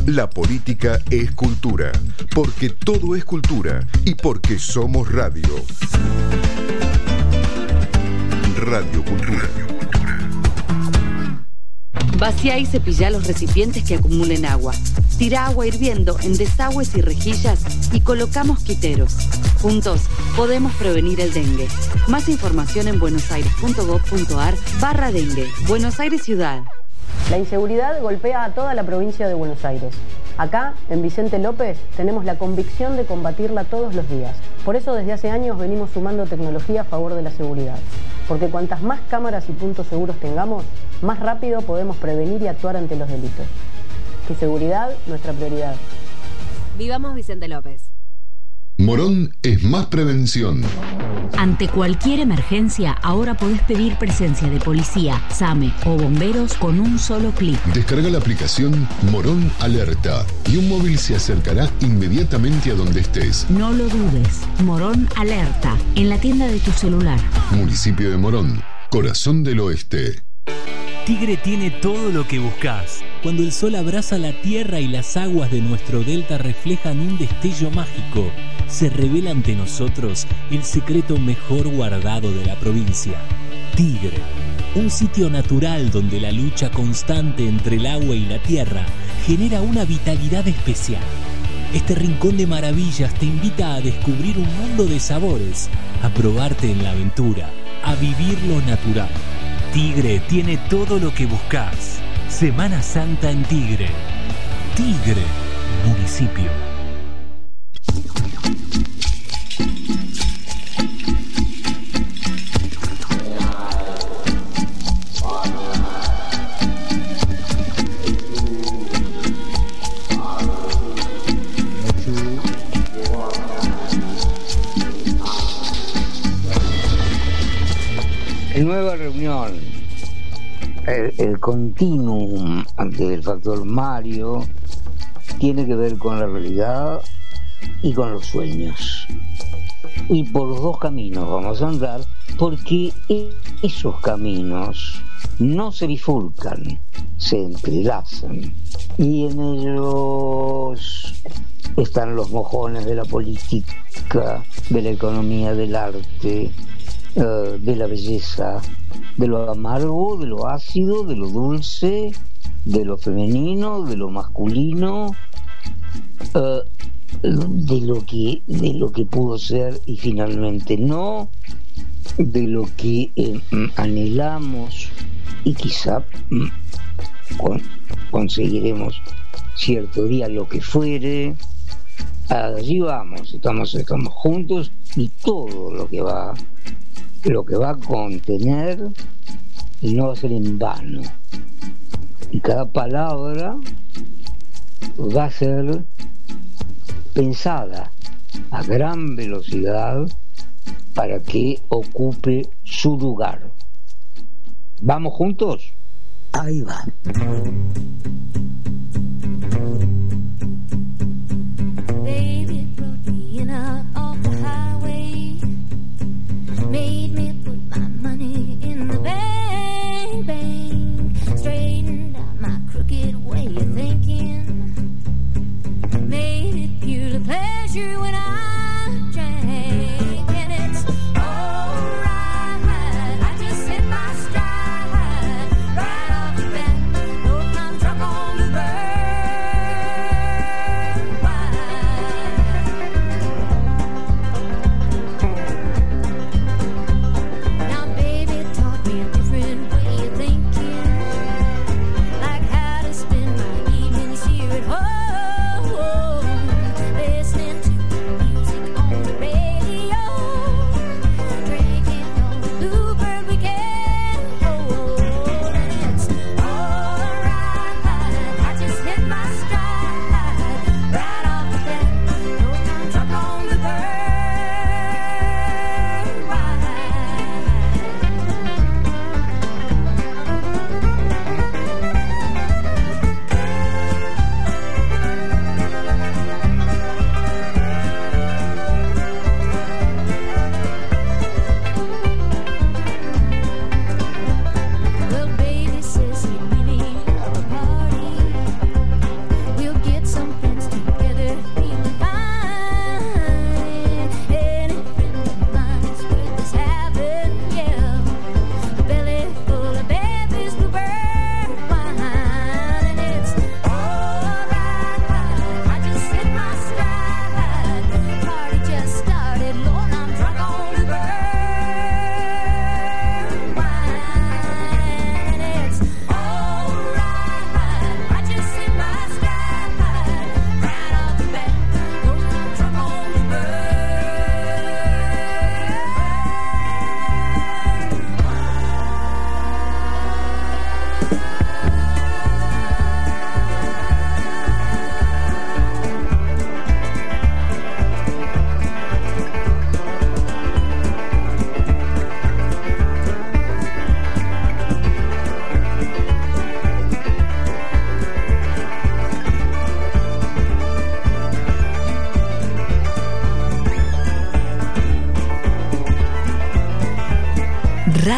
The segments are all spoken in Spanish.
La política es cultura, porque todo es cultura y porque somos radio. Radio Cultura. Vacía y cepilla los recipientes que acumulen agua. Tira agua hirviendo en desagües y rejillas y coloca mosquiteros. Juntos podemos prevenir el dengue. Más información en buenosaires.gov.ar/dengue. Buenos Aires Ciudad. La inseguridad golpea a toda la provincia de Buenos Aires. Acá, en Vicente López, tenemos la convicción de combatirla todos los días. Por eso desde hace años venimos sumando tecnología a favor de la seguridad. Porque cuantas más cámaras y puntos seguros tengamos, más rápido podemos prevenir y actuar ante los delitos. Tu seguridad, nuestra prioridad. Vivamos Vicente López. Morón es más prevención. Ante cualquier emergencia, ahora podés pedir presencia de policía, SAME o bomberos con un solo clic. Descarga la aplicación Morón Alerta y un móvil se acercará inmediatamente a donde estés. No lo dudes. Morón Alerta, en la tienda de tu celular. Municipio de Morón, corazón del oeste. Tigre tiene todo lo que buscas. Cuando el sol abraza la tierra y las aguas de nuestro delta reflejan un destello mágico, se revela ante nosotros el secreto mejor guardado de la provincia. Tigre, un sitio natural donde la lucha constante entre el agua y la tierra genera una vitalidad especial. Este rincón de maravillas te invita a descubrir un mundo de sabores, a probarte en la aventura, a vivir lo natural. Tigre tiene todo lo que buscas. Semana Santa en Tigre. Tigre, municipio. Nueva reunión. El continuum del factor Mario tiene que ver con la realidad y con los sueños. Y por los dos caminos vamos a andar, porque esos caminos no se bifurcan, se entrelazan. Y en ellos están los mojones de la política, de la economía, del arte, de la belleza, de lo amargo, de lo ácido, de lo dulce, de lo femenino, de lo masculino, de lo que pudo ser y finalmente no, de lo que anhelamos y quizá conseguiremos cierto día lo que fuere. Allí vamos, estamos juntos, y todo lo que va a contener no va a ser en vano, y cada palabra va a ser pensada a gran velocidad para que ocupe su lugar. ¿Vamos juntos? Ahí va. Made me put my money in the bank, bank. Straightened out my crooked way of thinking. Made it pure pleasure when I drank. And it's alright, I just hit my stride. Right off the bat, load my truck on the burn wide. Now baby taught me a different way of thinking, like how to spend my evenings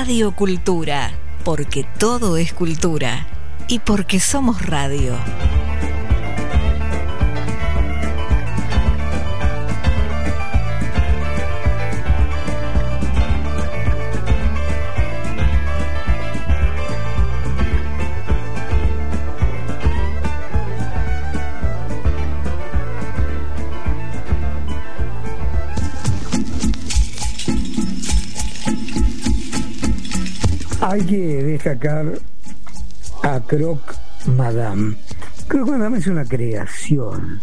Radio Cultura, porque todo es cultura y porque somos radio. Hay que destacar a Croque Madame. Croque Madame es una creación.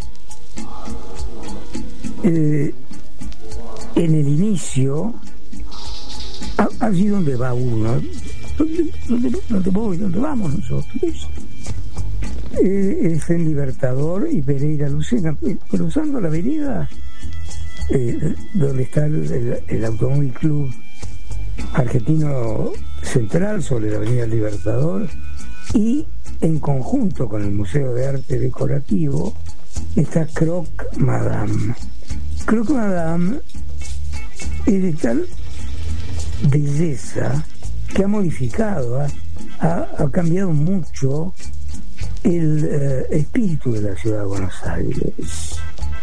En el inicio allí donde va uno, donde voy, donde vamos nosotros, es en Libertador y Pereira Lucena, cruzando la avenida donde está el Automóvil Club Argentino Central sobre la avenida Libertador, y en conjunto con el Museo de Arte Decorativo está Croque Madame. Croque Madame es de tal belleza que ha modificado, ha cambiado mucho el espíritu de la ciudad de Buenos Aires.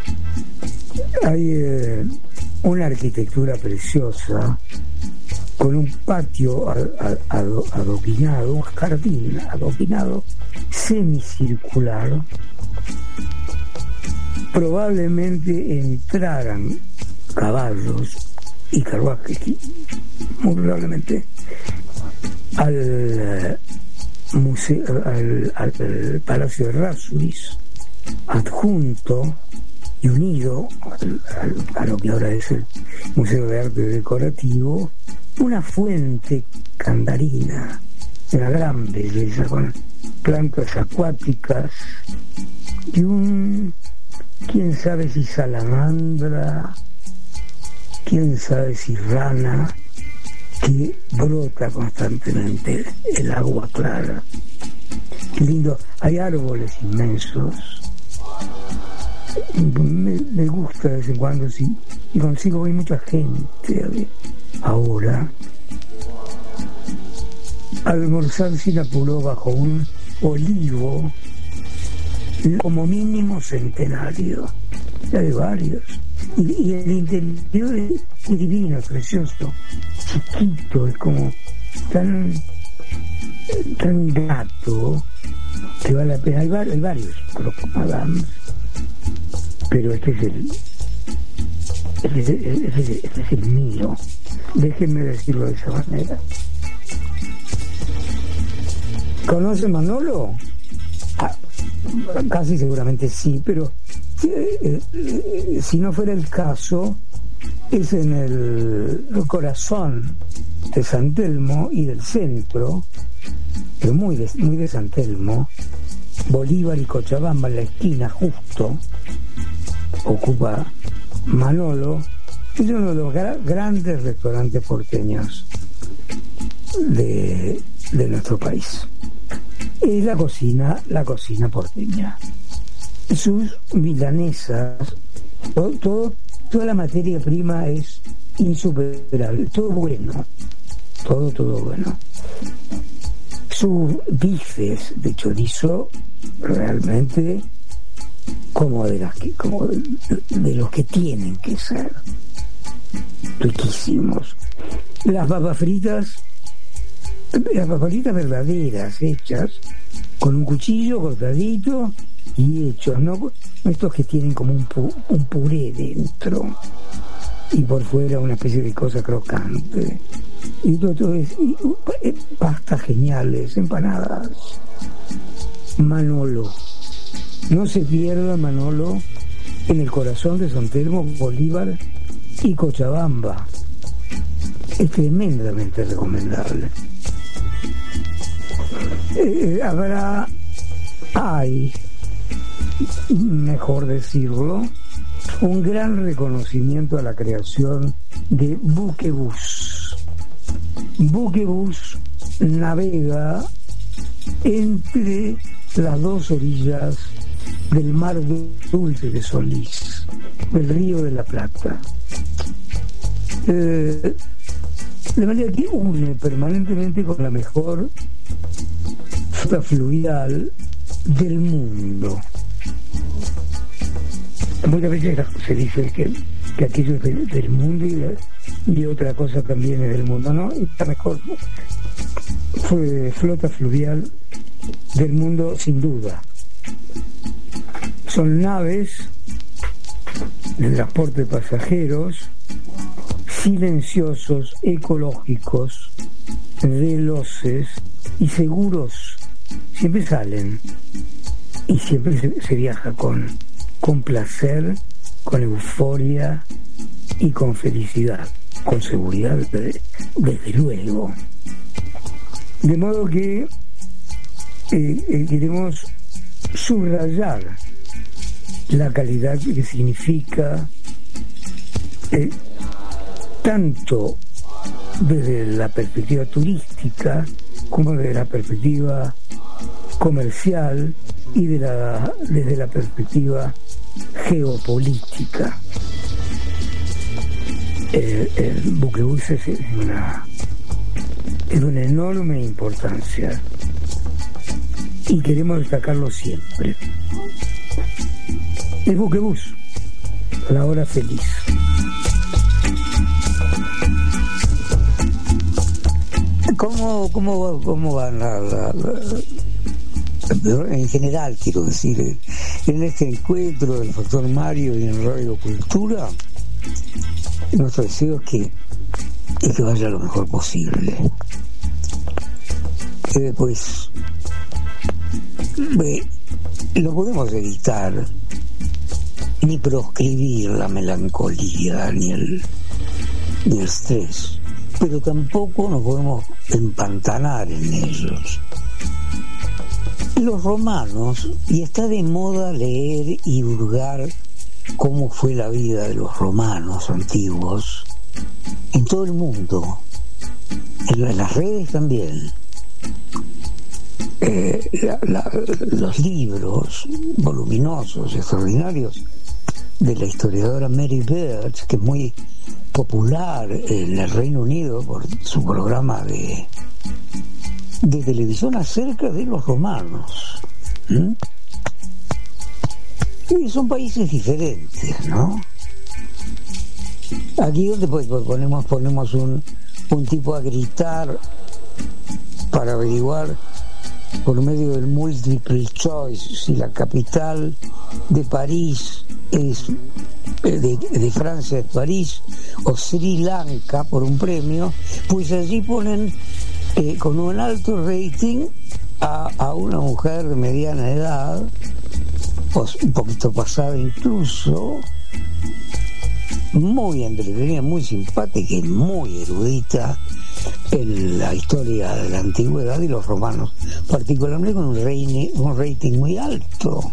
Hay una arquitectura preciosa con un patio adoquinado, un jardín adoquinado semicircular. Probablemente entraran caballos y carruajes, muy probablemente, al museo, al Palacio de Rasuris, adjunto y unido a lo que ahora es el Museo de Arte Decorativo, una fuente candarina de una gran belleza, con plantas acuáticas y quién sabe si salamandra, quién sabe si rana, que brota constantemente el agua clara. Qué lindo. Hay árboles inmensos. Me gusta de vez en cuando, sí, y consigo ver mucha gente ahora almorzar sin apuro bajo un olivo como mínimo centenario. Ya hay varios, y el interior es divino, precioso, chiquito, es como tan grato que vale la pena. Hay varios Croque Madame, pero este es el mío. Déjenme decirlo de esa manera. ¿Conoce Manolo? Casi seguramente sí, pero si no fuera el caso, es en el corazón de San Telmo y del centro, pero muy de San Telmo, Bolívar y Cochabamba, en la esquina justo, ocupa Manolo. Es uno de los grandes restaurantes porteños de nuestro país. Es la cocina porteña. Sus milanesas, toda la materia prima es insuperable, todo bueno, todo bueno. Sus bifes de chorizo realmente como de los que tienen que ser, riquísimos. Las papas fritas verdaderas, hechas con un cuchillo cortadito y hechos, no estos que tienen como un puré dentro y por fuera una especie de cosa crocante, y todo es pastas geniales, empanadas. Manolo, no se pierda Manolo, en el corazón de San Telmo, Bolívar y Cochabamba. Es tremendamente recomendable. Hay, mejor decirlo, un gran reconocimiento a la creación de Buquebus. Buquebus navega entre las dos orillas del mar dulce de Solís, del Río de la Plata. de manera que une permanentemente con la mejor flota fluvial del mundo. Muchas veces se dice que aquello es del mundo y otra cosa también es del mundo, ¿no? Y la mejor flota fluvial del mundo, sin duda. Son naves de transporte de pasajeros, silenciosos, ecológicos, veloces y seguros. Siempre salen y siempre se viaja con placer, con euforia y con felicidad, con seguridad, desde luego. De modo que queremos subrayar la calidad que significa tanto desde la perspectiva turística como desde la perspectiva comercial y desde la perspectiva geopolítica. El buquebús es de una enorme importancia y queremos destacarlo siempre. El buquebús, la hora feliz. ¿Cómo van en general, quiero decir, en este encuentro del Factor Mario y en Radio Cultura? Nuestro deseo es que vaya lo mejor posible. Pues no podemos evitar ni proscribir la melancolía ni el estrés, pero tampoco nos podemos empantanar en ellos. Los romanos, y está de moda leer y hurgar cómo fue la vida de los romanos antiguos en todo el mundo, en las redes también. Los libros voluminosos, extraordinarios de la historiadora Mary Beard, que es muy popular en el Reino Unido por su programa de televisión acerca de los romanos. Y son países diferentes, ¿no? Aquí donde ponemos un tipo a gritar para averiguar por medio del multiple choice si la capital de París es de Francia es París o Sri Lanka por un premio, pues allí ponen con un alto rating a una mujer de mediana edad, un poquito pasada incluso, muy entretenida, muy simpática y muy erudita en la historia de la antigüedad y los romanos, particularmente con un rating muy alto.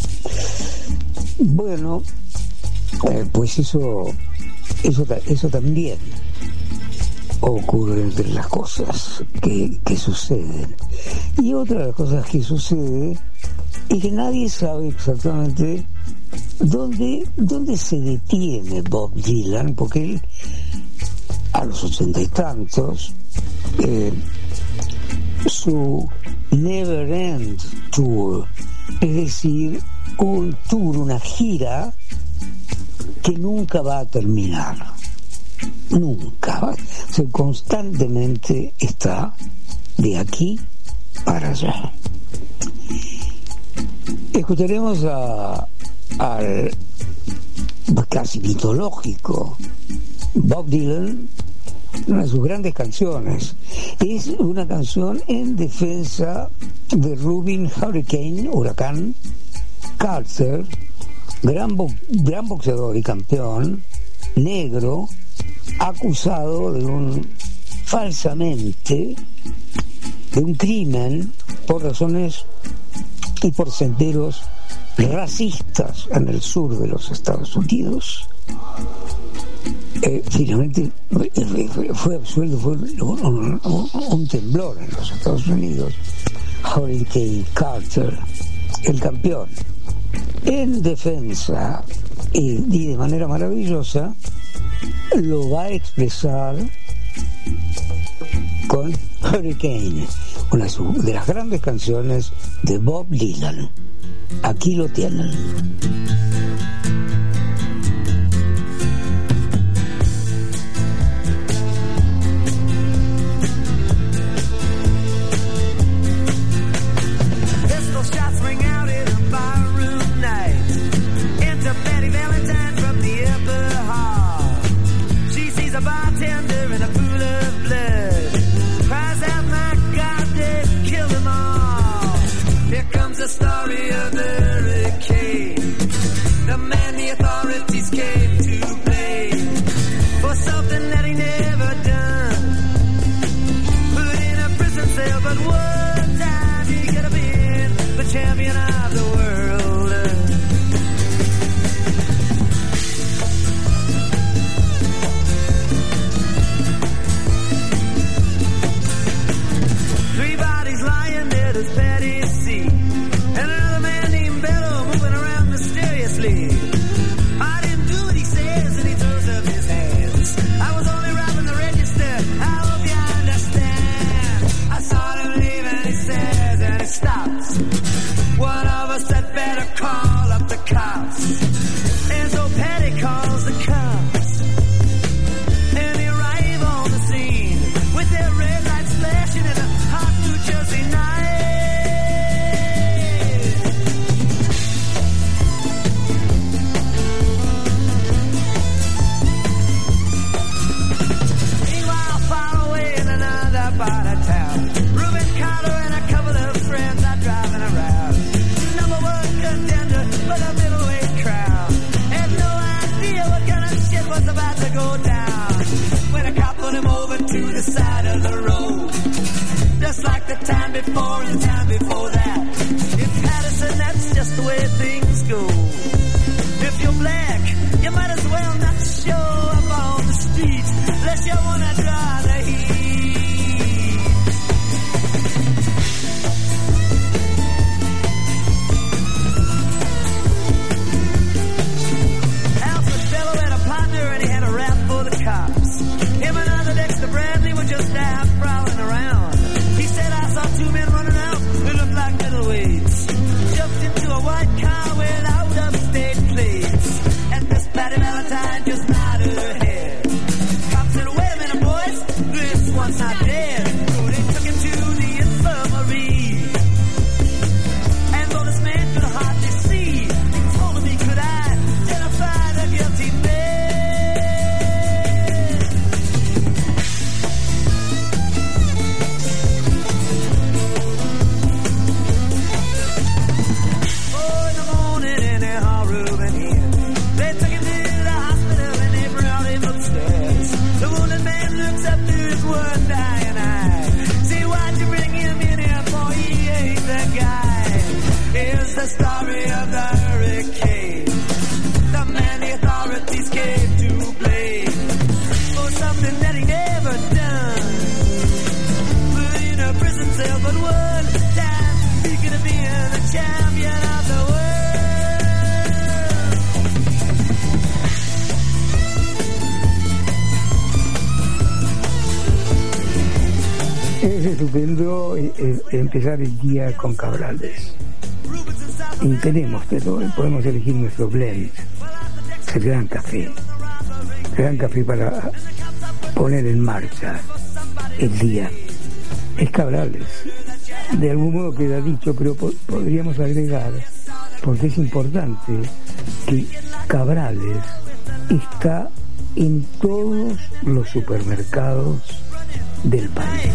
Bueno, pues eso también ocurre entre las cosas que suceden. Y otra de las cosas que sucede es que nadie sabe exactamente dónde se detiene Bob Dylan, porque él a los 80 y tantos su Never End Tour, es decir, un tour, una gira que nunca va a terminar, nunca, o sea, constantemente está de aquí para allá. Escucharemos al casi mitológico Bob Dylan, una de sus grandes canciones. Es una canción en defensa de Rubin Huracán Carter, gran boxeador y campeón negro, acusado falsamente de un crimen por razones y por senderos racistas en el sur de los Estados Unidos. Finalmente fue absuelto, fue un temblor en los Estados Unidos. Hurricane Carter, el campeón, en defensa y de manera maravillosa lo va a expresar con Hurricane, una de las grandes canciones de Bob Dylan. Aquí lo tienen. The story of the hurricane, the man the authorities came to blame for something that he never done. Put in a prison cell, but one time he could have been the champion of the world. 3 bodies lying there to Patty C. And another man named Bello moving around mysteriously. I didn't do what he says, and he throws up his hands. I was only robbing the register, I hope you understand. I saw him leave and he says, and he stops. One of us had better call up the cops. And so Patty calls the cops. And they arrive on the scene with their red lights flashing in a hot New Jersey night. Part of town. Reuben Carter and a couple of friends are driving around. #1 contender for the middleweight crowd. Had no idea what kind of shit was about to go down. When a cop put him over to the side of the road. Just like the time before and the time before that. In Patterson, that's just the way things go. If you're black, you might as well not show up on the street unless you want to draw the heat. And he had a rap for the cops. Him and other Dexter Bradley were just out prowling around. He said, I saw 2 men running out who looked like middleweights. Jumped into a white car without upstate plates. And Miss Patty Valentine just nodded her head. Cops said, wait a minute, boys, this one's not dead. So they took him to the infirmary. And though this man could hardly see, he told him he could identify the guilty man. The story of the hurricane, the man the authorities came to blame for something that he never done. Put in a prison cell, but one time he could have been the champion of the world. Es estupendo empezar el día con Cabrales. Y tenemos, pero podemos elegir nuestro blend, el gran café para poner en marcha el día. Es Cabrales, de algún modo queda dicho, pero podríamos agregar, porque es importante, que Cabrales está en todos los supermercados del país.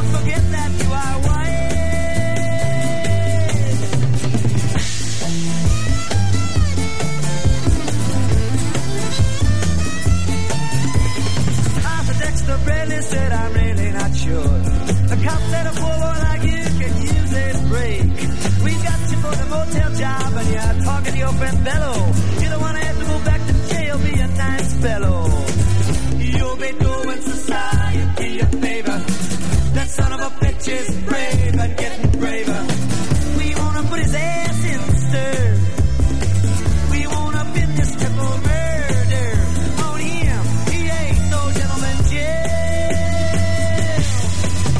Bradley said, I'm really not sure. The cop said, a poor boy like you can use a break. We got you for the motel job and you're talking to your friend Bello. You don't want to have to go back to jail, be a nice fellow. You'll be doing society a favor. That son of a bitch is brave and getting braver. We want to put his ass in the stir. We want to pin this triple murder on him. He ain't no gentleman, Jim.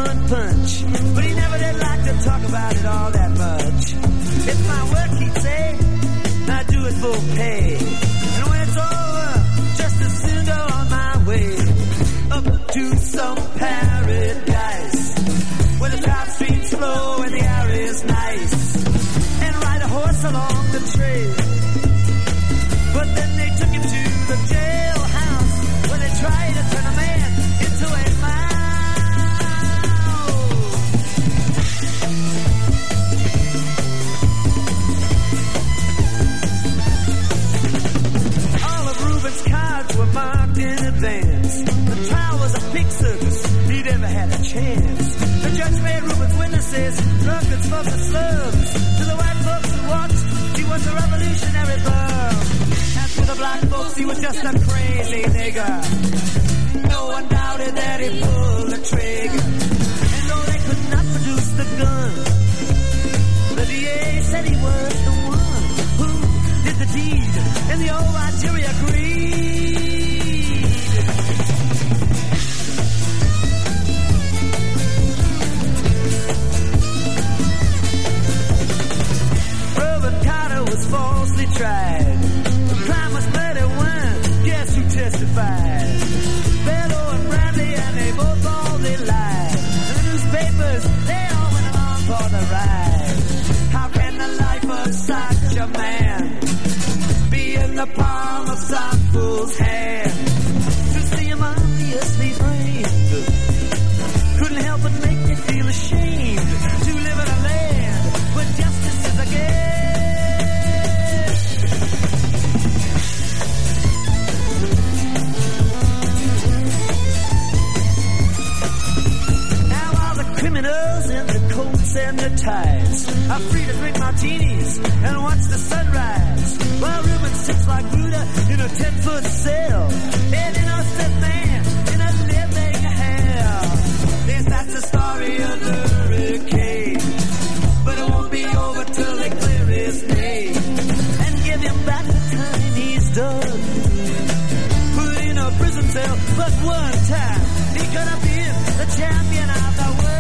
and punch, but he never did like to talk about it all that much. It's my work, he'd say, I do it for pay. And when it's over, just as soon go on my way up to some paradise where the trout streams flow and the air is nice, and ride a horse along the trail. But then they took him to the jailhouse where they tried to turn a man into a All of Reuben's cards were marked in advance. The trial was a pig circus, he never had a chance. The judge made Reuben's witnesses drunkards from the slums. To the white folks who watched, he was a revolutionary bum. And to the black folks, he was just a crazy nigger. No one doubted that he pulled the trigger. And though they could not produce the gun, the DA said he was the one who did the deed, and the old white jury agreed. Reuben Carter was falsely tried. The crime was murder one. Guess who testified? Bello and Bradley, and they both all they lied. And the newspapers, they all went along for the ride. How can the life of such a man be in the palm of some fool's hand? To see him obviously framed couldn't help but make me feel ashamed to live in a land where justice is a game. Now all the criminals in the coats and the ties are free to drink martinis and watch the sunrise, while Reuben sits like Buddha in a 10-foot cell, an innocent man in a living hell. Yes, that's the story of the hurricane, but it won't be over till they clear his name and give him back the time he's done. Put in a prison cell, but one time he could have been the champion of the world.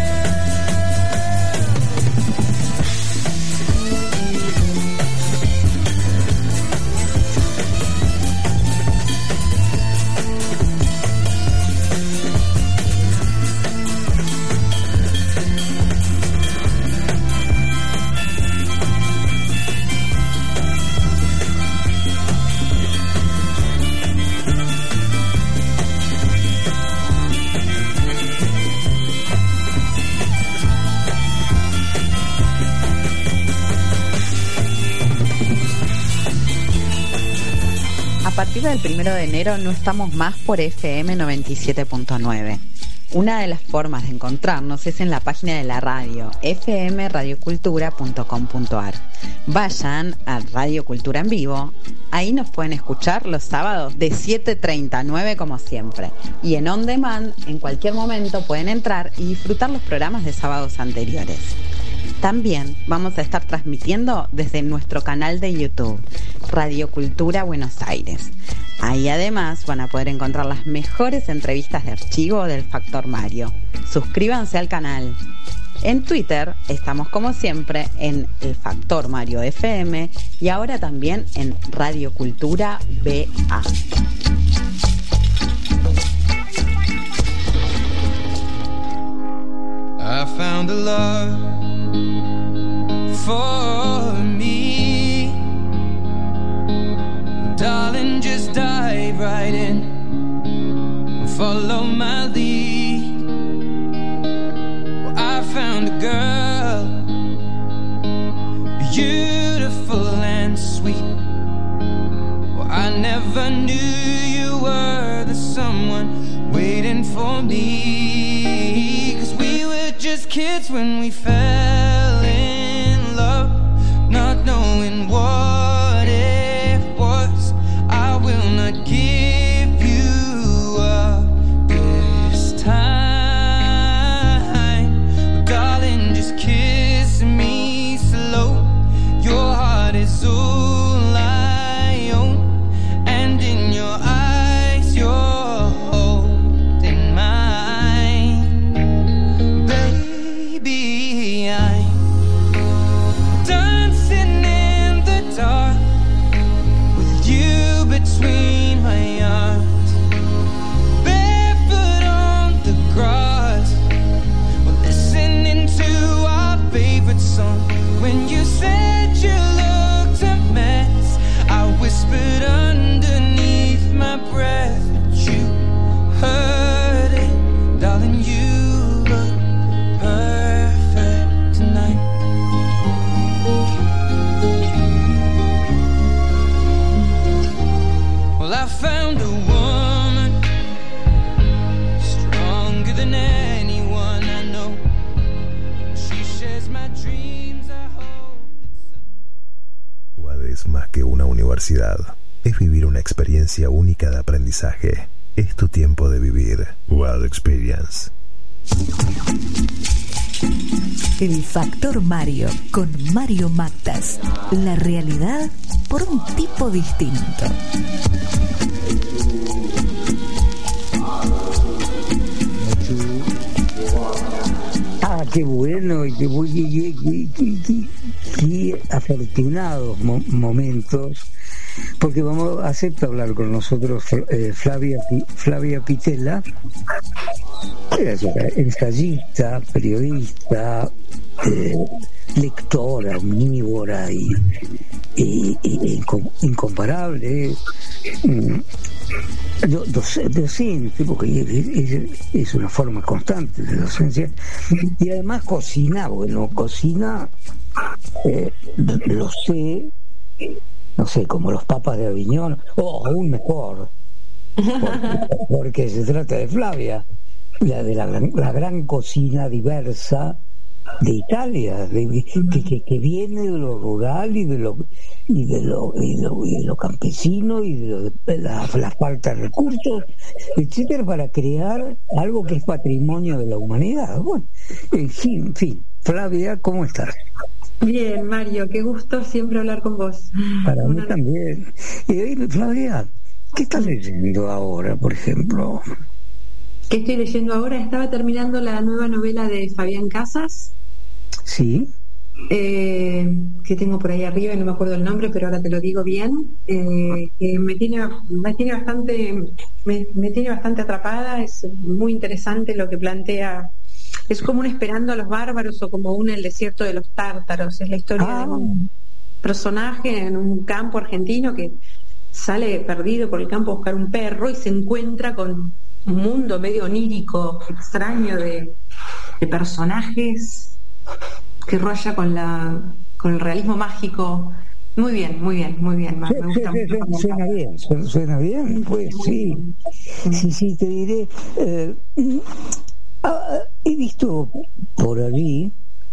A partir del 1 de enero no estamos más por FM 97.9. Una de las formas de encontrarnos es en la página de la radio, fmradiocultura.com.ar. Vayan a Radio Cultura en Vivo, ahí nos pueden escuchar los sábados de 7:30 a 9 como siempre. Y en On Demand, en cualquier momento pueden entrar y disfrutar los programas de sábados anteriores. También vamos a estar transmitiendo desde nuestro canal de YouTube, Radio Cultura Buenos Aires. Ahí además van a poder encontrar las mejores entrevistas de archivo del Factor Mario. Suscríbanse al canal. En Twitter estamos como siempre en El Factor Mario FM y ahora también en Radio Cultura BA. I found a love for me. Darling, just dive right in and follow my lead. Well, I found a girl, beautiful and sweet. Well, I never knew you were the someone waiting for me. 'Cause we were just kids when we fell in love, not knowing what it was. I will not give you up this time, but darling, just kiss me slow. Your heart is all I own, and in your eyes you're holding mine. universidad. Es vivir una experiencia única de aprendizaje. Es tu tiempo de vivir. Wild Experience. El Factor Mario con Mario Mactas. La realidad por un tipo distinto. Qué bueno y qué afortunados momentos, porque acepta hablar con nosotros Flavia Pitella, ensayista, periodista, lectora omnívora y incomparable, docente, porque es una forma constante de docencia, y además cocina, lo sé, no sé, como los papas de Aviñón, o aún mejor, porque se trata de Flavia, de la gran cocina diversa de Italia, que viene de lo rural y de lo campesino y de la falta de recursos, etcétera, para crear algo que es patrimonio de la humanidad. Bueno, en fin, Flavia, ¿cómo estás? Bien, Mario, qué gusto siempre hablar con vos. Para mí también. Flavia, ¿qué estás leyendo ahora, por ejemplo? ¿Qué estoy leyendo ahora? Estaba terminando la nueva novela de Fabián Casas. Sí. Que tengo por ahí arriba y no me acuerdo el nombre, pero ahora te lo digo bien. Que me tiene bastante atrapada. Es muy interesante lo que plantea. Es como un Esperando a los bárbaros o como un El desierto de los tártaros. Es la historia de un personaje en un campo argentino que sale perdido por el campo a buscar un perro y se encuentra con un mundo medio onírico, extraño de personajes que raya con el realismo mágico. Muy bien. Me gusta mucho. Suena bien, pues sí. Sí, te diré. He visto por allí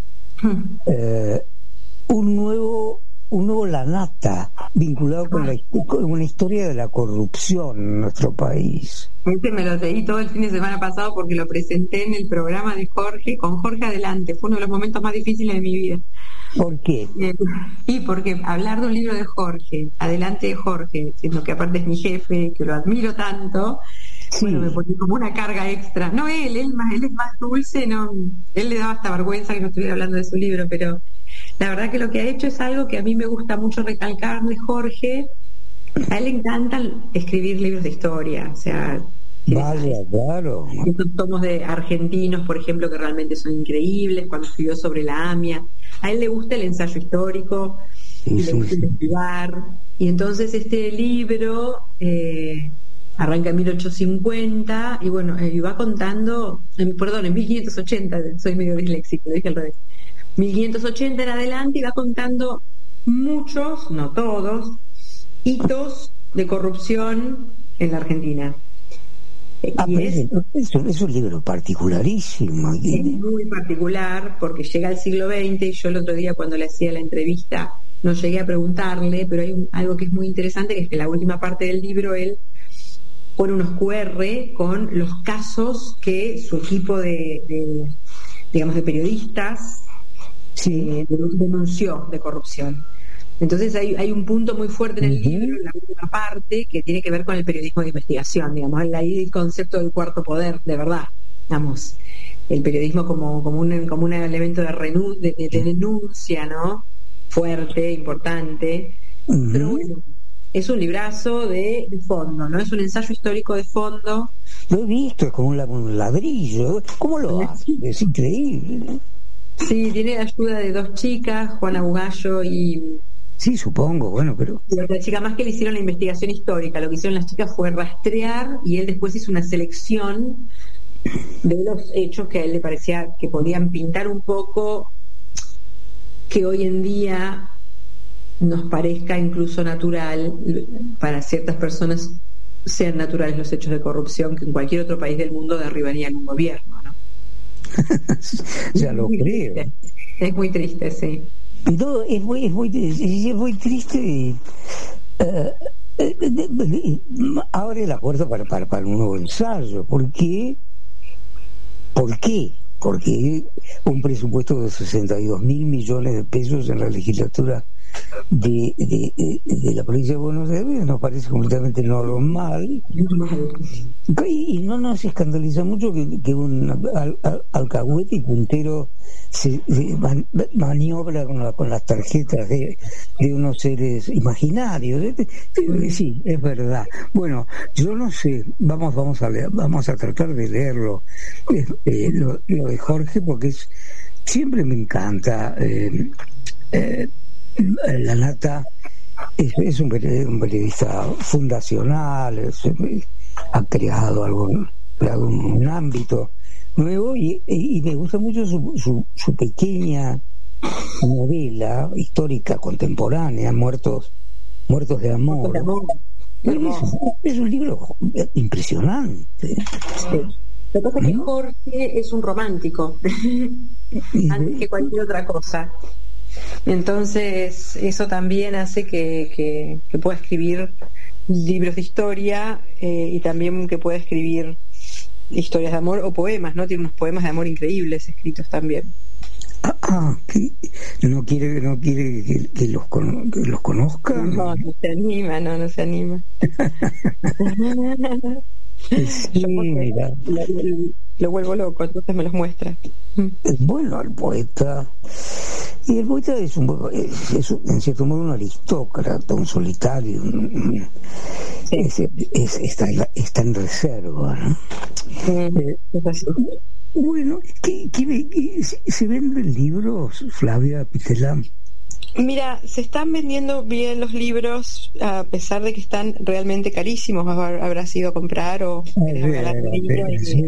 un nuevo La Nata, vinculado con una historia de la corrupción en nuestro país. Me lo leí todo el fin de semana pasado porque lo presenté en el programa de Jorge, con Jorge Adelante. Fue uno de los momentos más difíciles de mi vida. ¿Por qué? Y porque hablar de un libro de Jorge, Adelante de Jorge, siendo que aparte es mi jefe, que lo admiro tanto, sí. Bueno, me ponía como una carga extra. No él es más dulce, no, él le daba hasta vergüenza que no estuviera hablando de su libro, pero la verdad que lo que ha hecho es algo que a mí me gusta mucho recalcar de Jorge. A él le encanta escribir libros de historia, o sea, vaya, claro. Estos tomos de argentinos, por ejemplo, que realmente son increíbles, cuando escribió sobre la AMIA. A él le gusta el ensayo histórico, y le gusta investigar, y entonces este libro arranca en 1850 y bueno, va contando, en 1580, soy medio disléxico, lo dije al revés, 1580 en adelante, y va contando muchos, no todos, hitos de corrupción en la Argentina. Es un libro particularísimo. Es muy particular porque llega al siglo XX, y yo el otro día cuando le hacía la entrevista no llegué a preguntarle, pero hay algo que es muy interesante, que es que en la última parte del libro él pone unos QR con los casos que su equipo de periodistas denunció de corrupción. Entonces hay un punto muy fuerte en el libro, en la última parte, que tiene que ver con el periodismo de investigación, digamos, ahí el concepto del cuarto poder, de verdad, digamos, el periodismo como un elemento de denuncia, ¿no? Fuerte, importante, pero bueno, es un librazo de fondo, ¿no? Es un ensayo histórico de fondo. Lo he visto, es como un ladrillo. ¿Cómo lo hace? Es increíble. Sí, tiene la ayuda de dos chicas, Juana Bugallo y... Sí, supongo, bueno, pero... La chica, más que le hicieron la investigación histórica, lo que hicieron las chicas fue rastrear, y él después hizo una selección de los hechos que a él le parecía que podían pintar un poco que hoy en día nos parezca incluso natural, para ciertas personas sean naturales los hechos de corrupción que en cualquier otro país del mundo derribarían un gobierno, ¿no? Ya lo creo. Es muy triste, sí. No, es muy triste abre la puerta para un nuevo ensayo. ¿Por qué? Porque un presupuesto de 62.000 millones de pesos en la legislatura de la provincia de Buenos Aires nos parece completamente normal, y no nos escandaliza mucho que un alcahuete y puntero se maniobra con las tarjetas de unos seres imaginarios. Sí, es verdad. Bueno, yo no sé, vamos a tratar de leerlo, lo de Jorge, porque siempre me encanta. La Nata es un periodista fundacional, ha creado un ámbito nuevo, y me gusta mucho su pequeña novela histórica contemporánea, Muertos de Amor. Es un libro impresionante. Sí. Lo que pasa es que Jorge es un romántico antes que cualquier otra cosa. Entonces eso también hace que pueda escribir libros de historia, y también que pueda escribir historias de amor o poemas, ¿no? Tiene unos poemas de amor increíbles escritos también. No quiere que los conozca. No se anima. Sí, mira. Lo vuelvo loco, entonces me los muestra. Bueno, el poeta es en cierto modo un aristócrata, un solitario, está en reserva, ¿no? Bueno, ¿se venden libros, Flavia Pitela? Mira, se están vendiendo bien los libros, a pesar de que están realmente carísimos. Habrás ido a comprar o regalar un libro.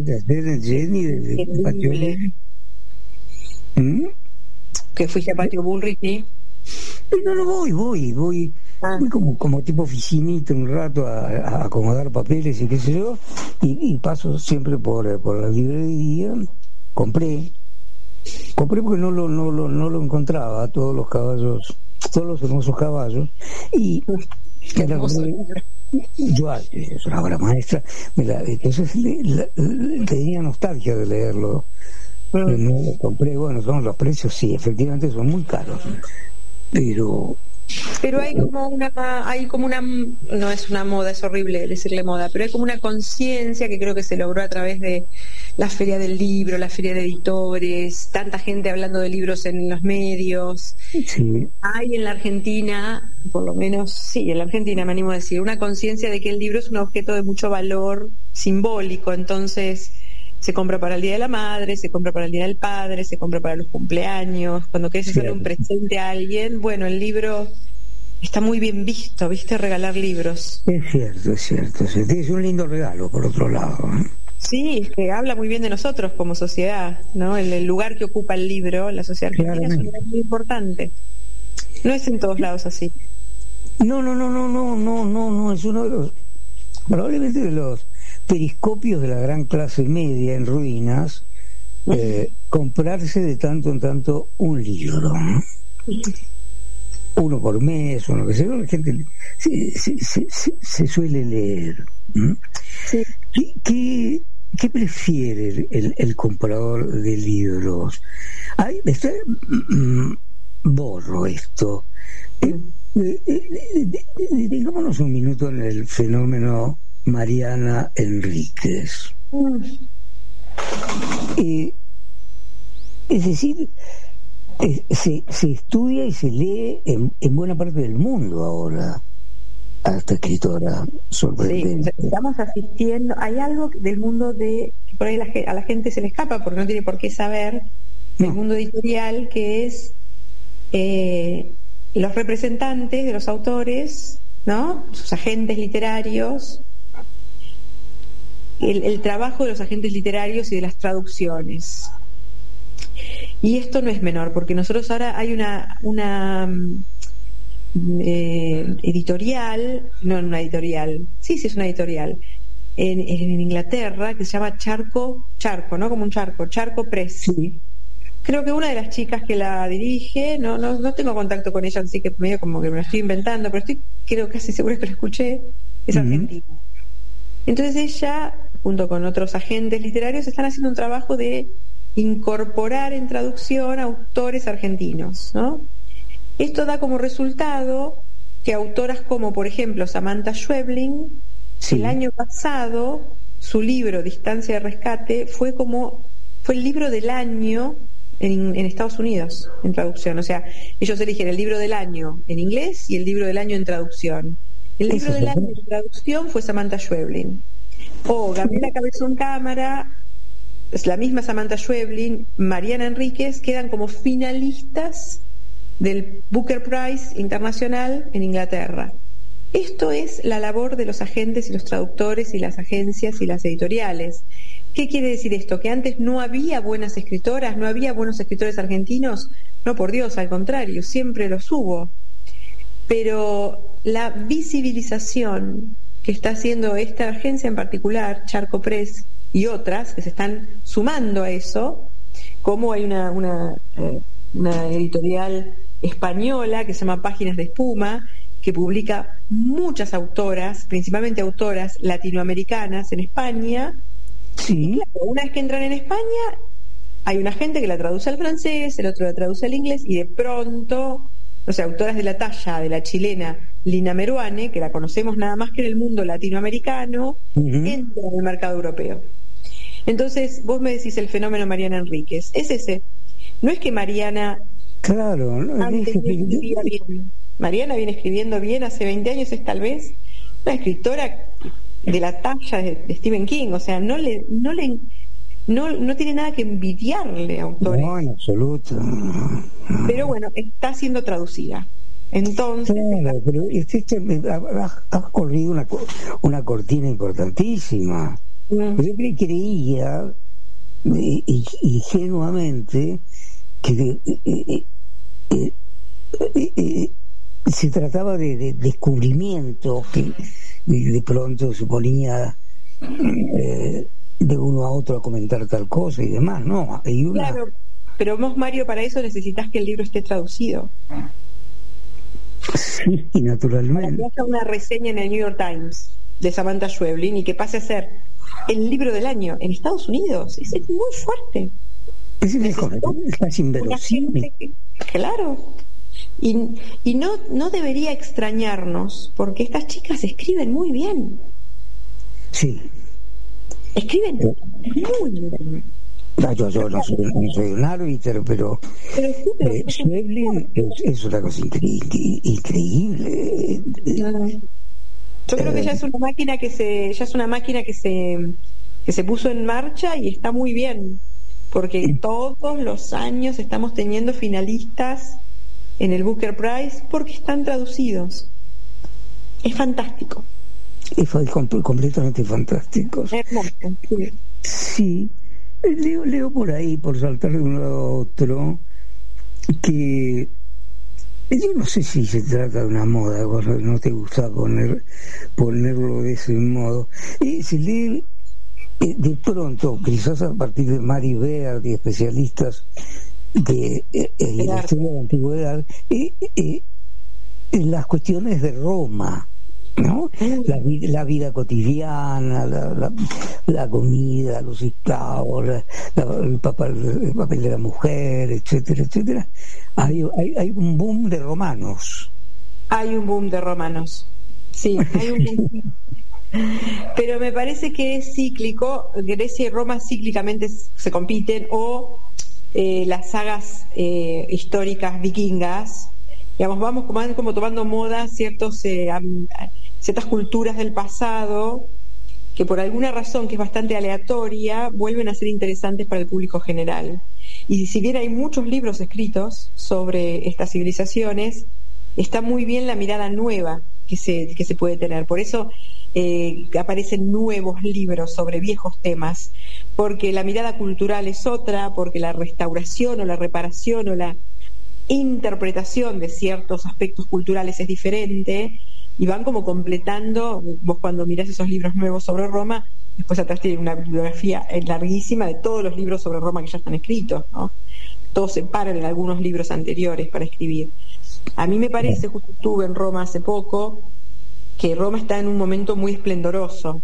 Que fuiste a Patio Bullrich, ¿sí? No, voy como tipo oficinito un rato a acomodar papeles y qué sé yo, y paso siempre por la librería. Compré porque no lo encontraba, todos los hermosos caballos, y yo es una obra maestra, entonces tenía nostalgia de leerlo. No lo compré. Bueno, son los precios, sí, efectivamente son muy caros, pero hay como una no es una moda, es horrible decirle moda, pero hay como una conciencia que creo que se logró a través de la feria del libro, la feria de editores, tanta gente hablando de libros en los medios. Sí. Hay en la Argentina, por lo menos sí, en la Argentina me animo a decir, una conciencia de que el libro es un objeto de mucho valor simbólico. Entonces se compra para el Día de la Madre, se compra para el Día del Padre, se compra para los cumpleaños, cuando quieres hacerle un presente a alguien. Bueno, el libro está muy bien visto, ¿viste? Regalar libros. Es cierto. Es un lindo regalo, por otro lado. Sí, es que habla muy bien de nosotros como sociedad, ¿no? El lugar que ocupa el libro en la sociedad argentina es un lugar muy importante. No es en todos lados así. No, es uno de los, probablemente de los periscopios de la gran clase media en ruinas, comprarse de tanto en tanto un libro, ¿no? Uno por mes, uno que sea, la gente se suele leer. Sí. ¿Qué prefiere el comprador de libros? Borro esto. Detengámonos un minuto en el fenómeno Mariana Enríquez. Es decir, se estudia y se lee en buena parte del mundo ahora a esta escritora sorprendente. Sí, estamos asistiendo, hay algo del mundo que por ahí a la gente se le escapa porque no tiene por qué saber, del mundo editorial, que es los representantes de los autores, ¿no? Sus agentes literarios, el trabajo de los agentes literarios y de las traducciones. Y esto no es menor, porque nosotros ahora hay una editorial, no una editorial, sí es una editorial en Inglaterra que se llama Charco, ¿no? Como un charco Press. Sí. creo que una de las chicas que la dirige, no tengo contacto con ella, así que medio como que me lo estoy inventando, pero creo casi segura que lo escuché, es argentina. Entonces ella, junto con otros agentes literarios, están haciendo un trabajo de incorporar en traducción autores argentinos, ¿no? Esto da como resultado que autoras como, por ejemplo, Samantha Schweblin, el año pasado, su libro Distancia de Rescate fue el libro del año en Estados Unidos, en traducción. O sea, ellos eligen el libro del año en inglés y el libro del año en traducción. El libro del año en traducción fue Samantha Schweblin. O Gabriela Cabezón Cámara, es la misma Samantha Schweblin, Mariana Enríquez, quedan como finalistas del Booker Prize Internacional en Inglaterra. Esto es la labor de los agentes y los traductores y las agencias y las editoriales. ¿Qué quiere decir esto? ¿Que antes no había buenas escritoras, no había buenos escritores argentinos? No, por Dios, al contrario, siempre los hubo. Pero la visibilización que está haciendo esta agencia en particular, Charco Press, y otras que se están sumando a eso, como hay una editorial española que se llama Páginas de Espuma, que publica muchas autoras, principalmente autoras latinoamericanas en España. Y claro, una vez que entran en España, hay una gente que la traduce al francés, el otro la traduce al inglés, y de pronto, o sea, autoras de la talla de la chilena Lina Meruane, que la conocemos nada más que en el mundo latinoamericano, entra en el mercado europeo. Entonces, vos me decís el fenómeno Mariana Enríquez, es ese. No es que Mariana antes escribía bien. Mariana viene escribiendo bien hace 20 años, es tal vez una escritora de la talla de Stephen King, o sea, no tiene nada que envidiarle a autores. No, en absoluto. Pero bueno, está siendo traducida. Entonces, claro, pero has corrido una cortina importantísima. Yo creía ingenuamente que se trataba de descubrimiento que de pronto se ponía de uno a otro a comentar tal cosa y demás. No, hay una... Claro, pero vos, Mario, para eso necesitas que el libro esté traducido. Sí, naturalmente. Para que haya una reseña en el New York Times de Samantha Schweblin y que pase a ser el libro del año en Estados Unidos, es muy fuerte. Es casi inverosímil. Claro. Y no debería extrañarnos, porque estas chicas escriben muy bien. Sí. Escriben muy bien. Yo no soy un árbitro, pero Schweblin es una cosa increíble. Yo creo que ya es una máquina que se puso en marcha y está muy bien, porque todos los años estamos teniendo finalistas en el Booker Prize porque están traducidos. Es fantástico. Es completamente fantástico. Sí. Leo por ahí, por saltar de uno a otro, que yo no sé si se trata de una moda, no te gusta ponerlo de ese modo. Se lee de pronto, quizás a partir de Mary Beard y especialistas de la historia de la antigüedad, las cuestiones de Roma, ¿no? La vida cotidiana, la comida, los esclavos, el papel de la mujer, etcétera, etcétera. Hay un boom de romanos. Hay un boom de romanos. Sí, hay un boom. Pero me parece que es cíclico. Grecia y Roma cíclicamente se compiten, o las sagas históricas vikingas, digamos, vamos como tomando moda ciertas culturas del pasado que por alguna razón que es bastante aleatoria vuelven a ser interesantes para el público general. Y si bien hay muchos libros escritos sobre estas civilizaciones, está muy bien la mirada nueva que se puede tener. Por eso aparecen nuevos libros sobre viejos temas, porque la mirada cultural es otra, porque la restauración o la reparación o la interpretación de ciertos aspectos culturales es diferente, y van como completando. Vos cuando mirás esos libros nuevos sobre Roma, después atrás tienen una bibliografía larguísima de todos los libros sobre Roma que ya están escritos, ¿no? todos se paran en algunos libros anteriores para escribir. A mí me parece, justo estuve en Roma hace poco, que Roma está en un momento muy esplendoroso.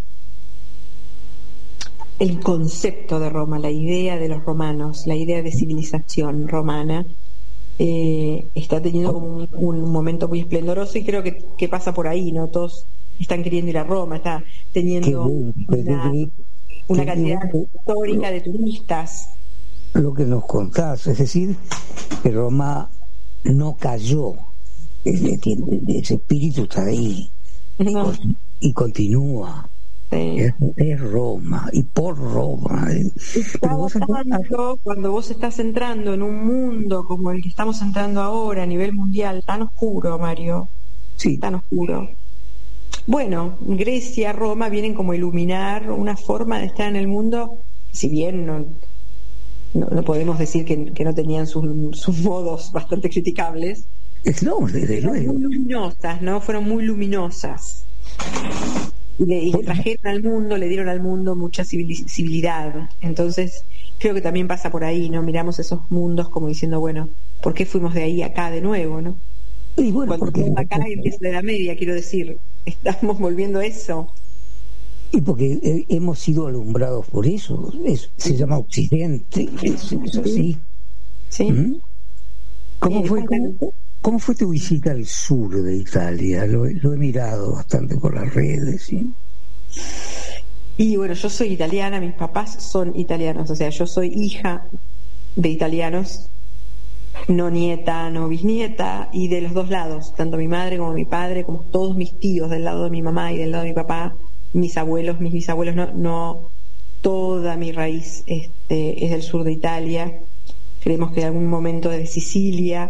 El concepto de Roma, la idea de los romanos, la idea de civilización romana, está teniendo como un momento muy esplendoroso, y creo que pasa por ahí, ¿no? Todos están queriendo ir a Roma, está teniendo una cantidad histórica de turistas. Lo que nos contás, es decir, que Roma no cayó, ese espíritu está ahí, No. y continúa. Es Roma y por Roma. Cuando vos estás entrando en un mundo como el que estamos entrando ahora a nivel mundial, tan oscuro, Mario, sí, tan oscuro. Bueno, Grecia, Roma vienen como a iluminar una forma de estar en el mundo, si bien no podemos decir que no tenían sus modos bastante criticables. No, desde luego. Muy luminosas, ¿no? Fueron muy luminosas. Y trajeron al mundo, le dieron al mundo mucha civilidad. Entonces creo que también pasa por ahí, ¿no? Miramos esos mundos como diciendo, bueno, ¿por qué fuimos de ahí a acá de nuevo, no? Y bueno, porque acá empieza la Edad Media, quiero decir, estamos volviendo a eso. Y porque hemos sido alumbrados por eso, se llama Occidente, es así. Sí. ¿Mm? ¿Cómo fue tu visita al sur de Italia? Lo he mirado bastante por las redes, ¿sí? Y bueno, yo soy italiana, mis papás son italianos, o sea, yo soy hija de italianos, no nieta, no bisnieta, y de los dos lados, tanto mi madre como mi padre, como todos mis tíos del lado de mi mamá y del lado de mi papá, mis abuelos, mis bisabuelos, no toda mi raíz es del sur de Italia. Creemos que en algún momento de Sicilia.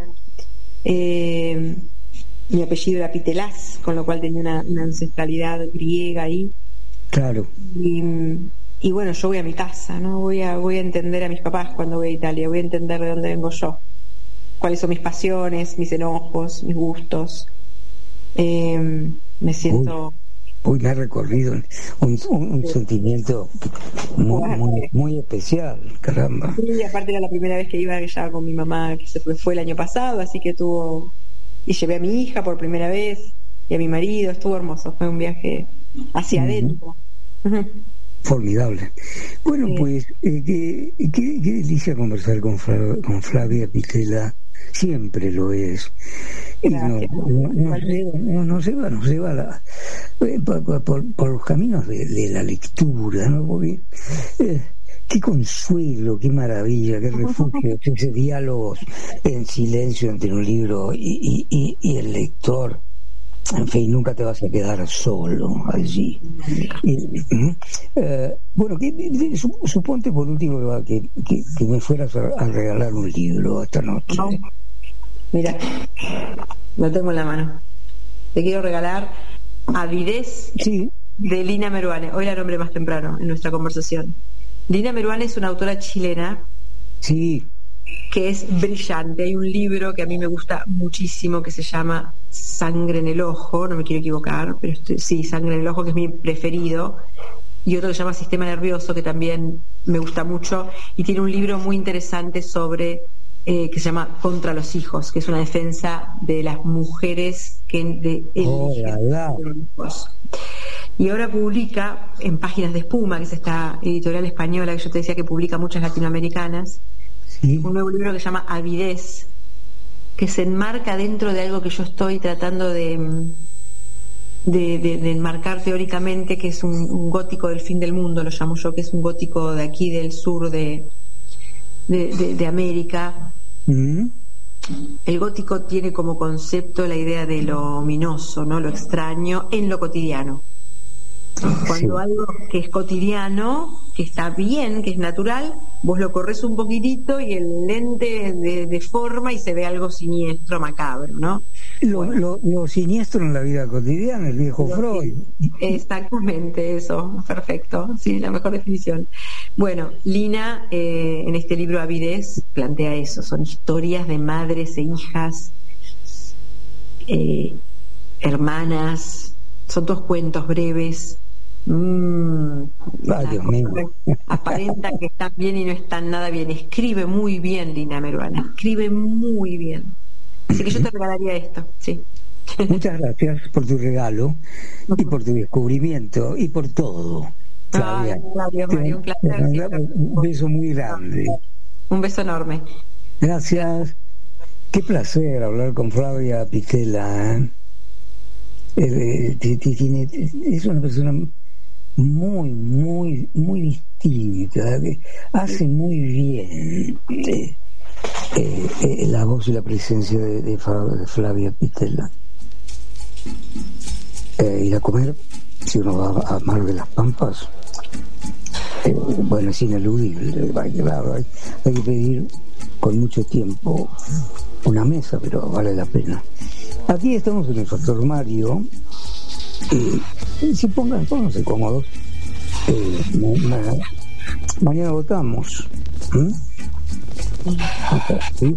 Mi apellido era Pitelás, con lo cual tenía una ancestralidad griega ahí. Claro. Y bueno, yo voy a mi casa, ¿no? Voy a entender a mis papás cuando voy a Italia, voy a entender de dónde vengo yo, cuáles son mis pasiones, mis enojos, mis gustos. Me siento... Uy, me ha recorrido un sentimiento muy especial, caramba. Sí, aparte era la primera vez que iba ya con mi mamá, que fue el año pasado, así que y llevé a mi hija por primera vez y a mi marido, estuvo hermoso, fue un viaje hacia adentro. Formidable. Bueno, pues qué delicia conversar con Flavia Pitela, siempre lo es. Y nos lleva por los caminos de la lectura, ¿no? Porque qué consuelo, qué maravilla, qué refugio, ese diálogo en silencio entre un libro y el lector. En fin, nunca te vas a quedar solo allí. Bueno, suponte por último que me fueras a regalar un libro esta noche. No. Mira, lo tengo en la mano. Te quiero regalar Avidez, sí, de Lina Meruane. Hoy la nombré más temprano en nuestra conversación. Lina Meruane es una autora chilena, sí, que es brillante. Hay un libro que a mí me gusta muchísimo que se llama Sangre en el Ojo, no me quiero equivocar, pero sí, Sangre en el Ojo, que es mi preferido, y otro que se llama Sistema Nervioso, que también me gusta mucho, y tiene un libro muy interesante sobre que se llama Contra los hijos, que es una defensa de las mujeres que hijos. Y ahora publica en Páginas de Espuma, que es esta editorial española que yo te decía que publica muchas latinoamericanas, sí, un nuevo libro que se llama Avidez, que se enmarca dentro de algo que yo estoy tratando de enmarcar teóricamente, que es un gótico del fin del mundo, lo llamo yo, que es un gótico de aquí del sur de América. El gótico tiene como concepto la idea de lo ominoso, ¿no? Lo extraño en lo cotidiano. Cuando algo que es cotidiano, que está bien, que es natural, vos lo corres un poquitito y el lente deforma y se ve algo siniestro, macabro, ¿no? Lo siniestro en la vida cotidiana, el viejo Freud. Exactamente, eso, perfecto, sí, la mejor definición. Bueno, Lina en este libro Avidez plantea eso, son historias de madres e hijas, hermanas, son todos cuentos breves Ay, Dios mío. Aparenta que está bien y no está nada bien. Escribe muy bien, Lina Meruana, escribe muy bien. Así que yo te regalaría esto, sí. Muchas gracias por tu regalo y por tu descubrimiento y por todo. Ay, Flavio, Mario, un placer. Un beso muy grande. Un beso enorme. Gracias. Qué placer hablar con Flavia Pitela. Es una persona muy distinta, que hace muy bien la voz y la presencia de Flavia Pitela. Ir a comer, si uno va a Mar de las Pampas, bueno, es ineludible. Claro, hay que pedir con mucho tiempo una mesa, pero vale la pena. Aquí estamos en el Factor Mario. Si pónganse cómodos. Mañana votamos. ¿Sí?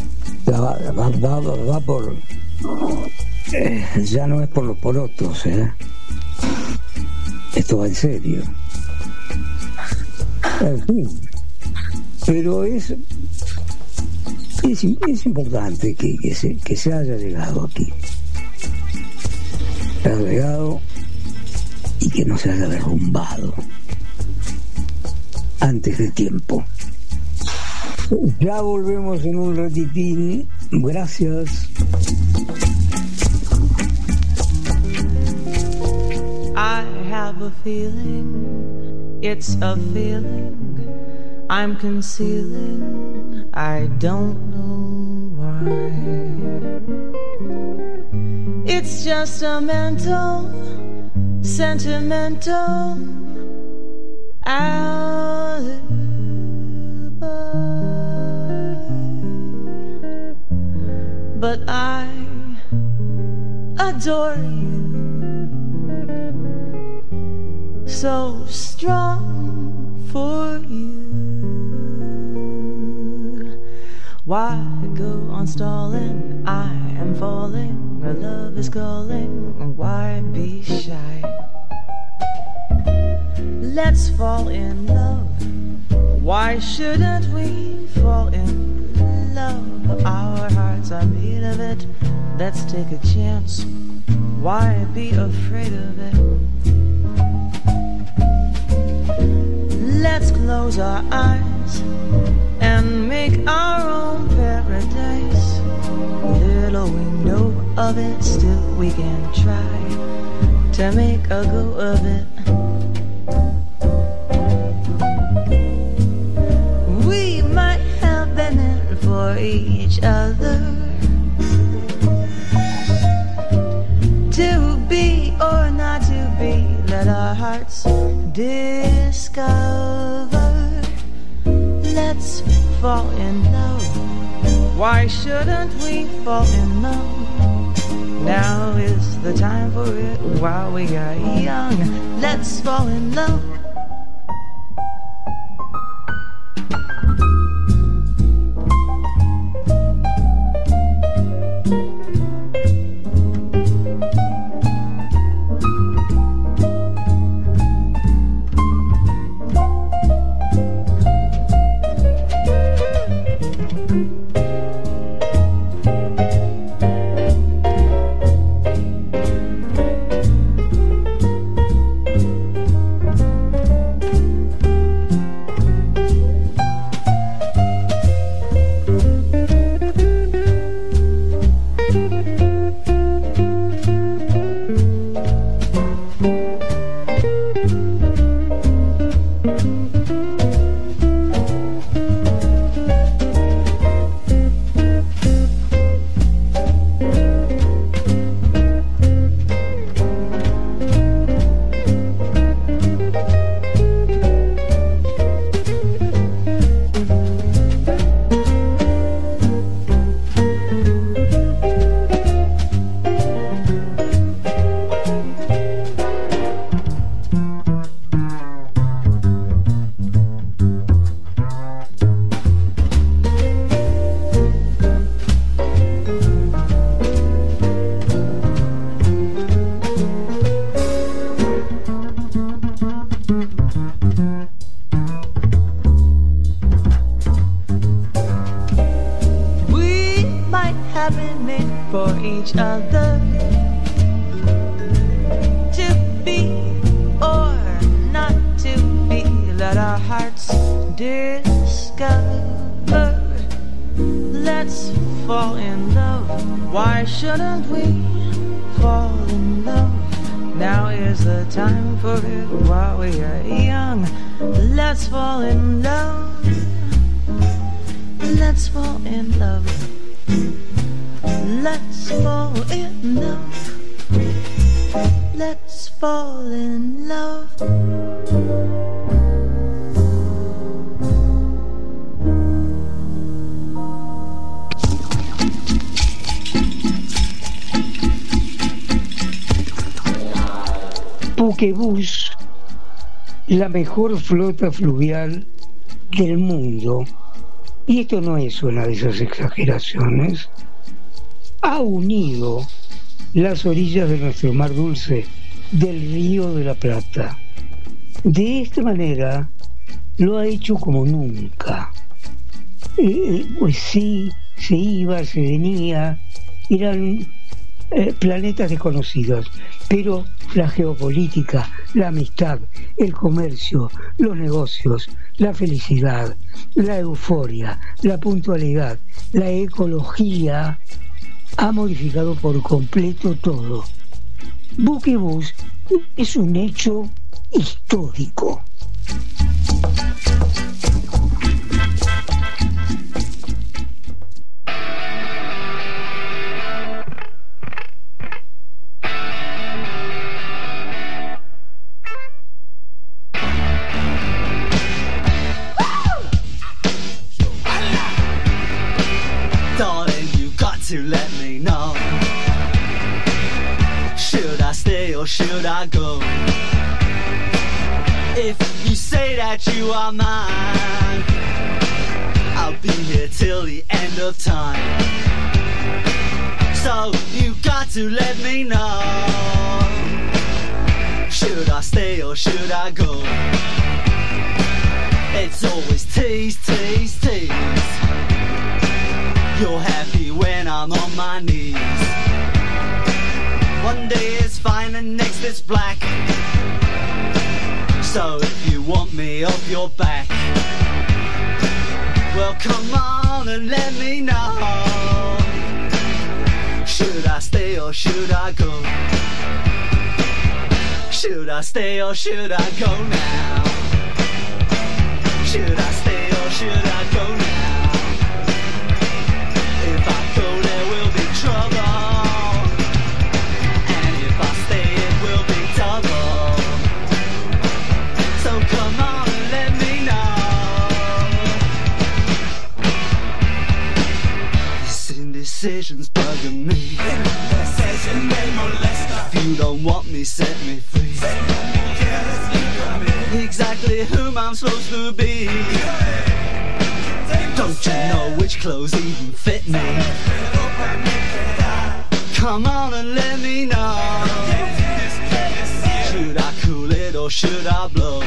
Va por... ya no es por los porotos, esto va en serio. En fin, pero es importante que se haya llegado aquí, se haya llegado y que no se haya derrumbado antes de tiempo. Ya volvemos en un ratitín. Gracias. I have a feeling, it's a feeling I'm concealing, I don't know why. It's just a mental, sentimental alibi. But I adore you, so strong for you. Why go on stalling? I am falling, our love is calling. Why be shy? Let's fall in love. Why shouldn't we fall in love? Our hearts are made of it. Let's take a chance. Why be afraid of it? Let's close our eyes and make our own paradise. Little we know of it, still we can try to make a go of it. We might have been in for each other, to be or not to be, let our hearts discover. Let's fall in love. Why shouldn't we fall in love? Now is the time for it while we are young. Let's fall in love. each other to be or not to be. Let our hearts discover. Let's fall in love. Why shouldn't we fall in love? Now is the time for it while we are young. Let's fall in love. Let's fall in love. Let's fall in love. Let's fall in love. Buquebús, la mejor flota fluvial del mundo, y esto no es una de esas exageraciones, ha unido las orillas de nuestro mar dulce del Río de la Plata. De esta manera lo ha hecho como nunca. Pues sí, se iba, se venía, eran planetas desconocidos, pero la geopolítica, la amistad, el comercio, los negocios, la felicidad, la euforia, la puntualidad, la ecología ha modificado por completo todo. Buquebús es un hecho histórico. To let me know, should I stay or should I go? If you say that you are mine, I'll be here till the end of time. So you got to let me know, should I stay or should I go? It's always tease, tease, tease. You're happy when I'm on my knees. One day it's fine and next it's black. So if you want me off your back, well come on and let me know, should I stay or should I go? Should I stay or should I go now? Should I stay or should I go now? If I go there will be trouble, and if I stay it will be double. So come on and let me know. This indecision's bugging me. If you don't want me, set me free. Exactly whom I'm supposed to be. Don't you know which clothes even fit me? Come on and let me know, should I cool it or should I blow?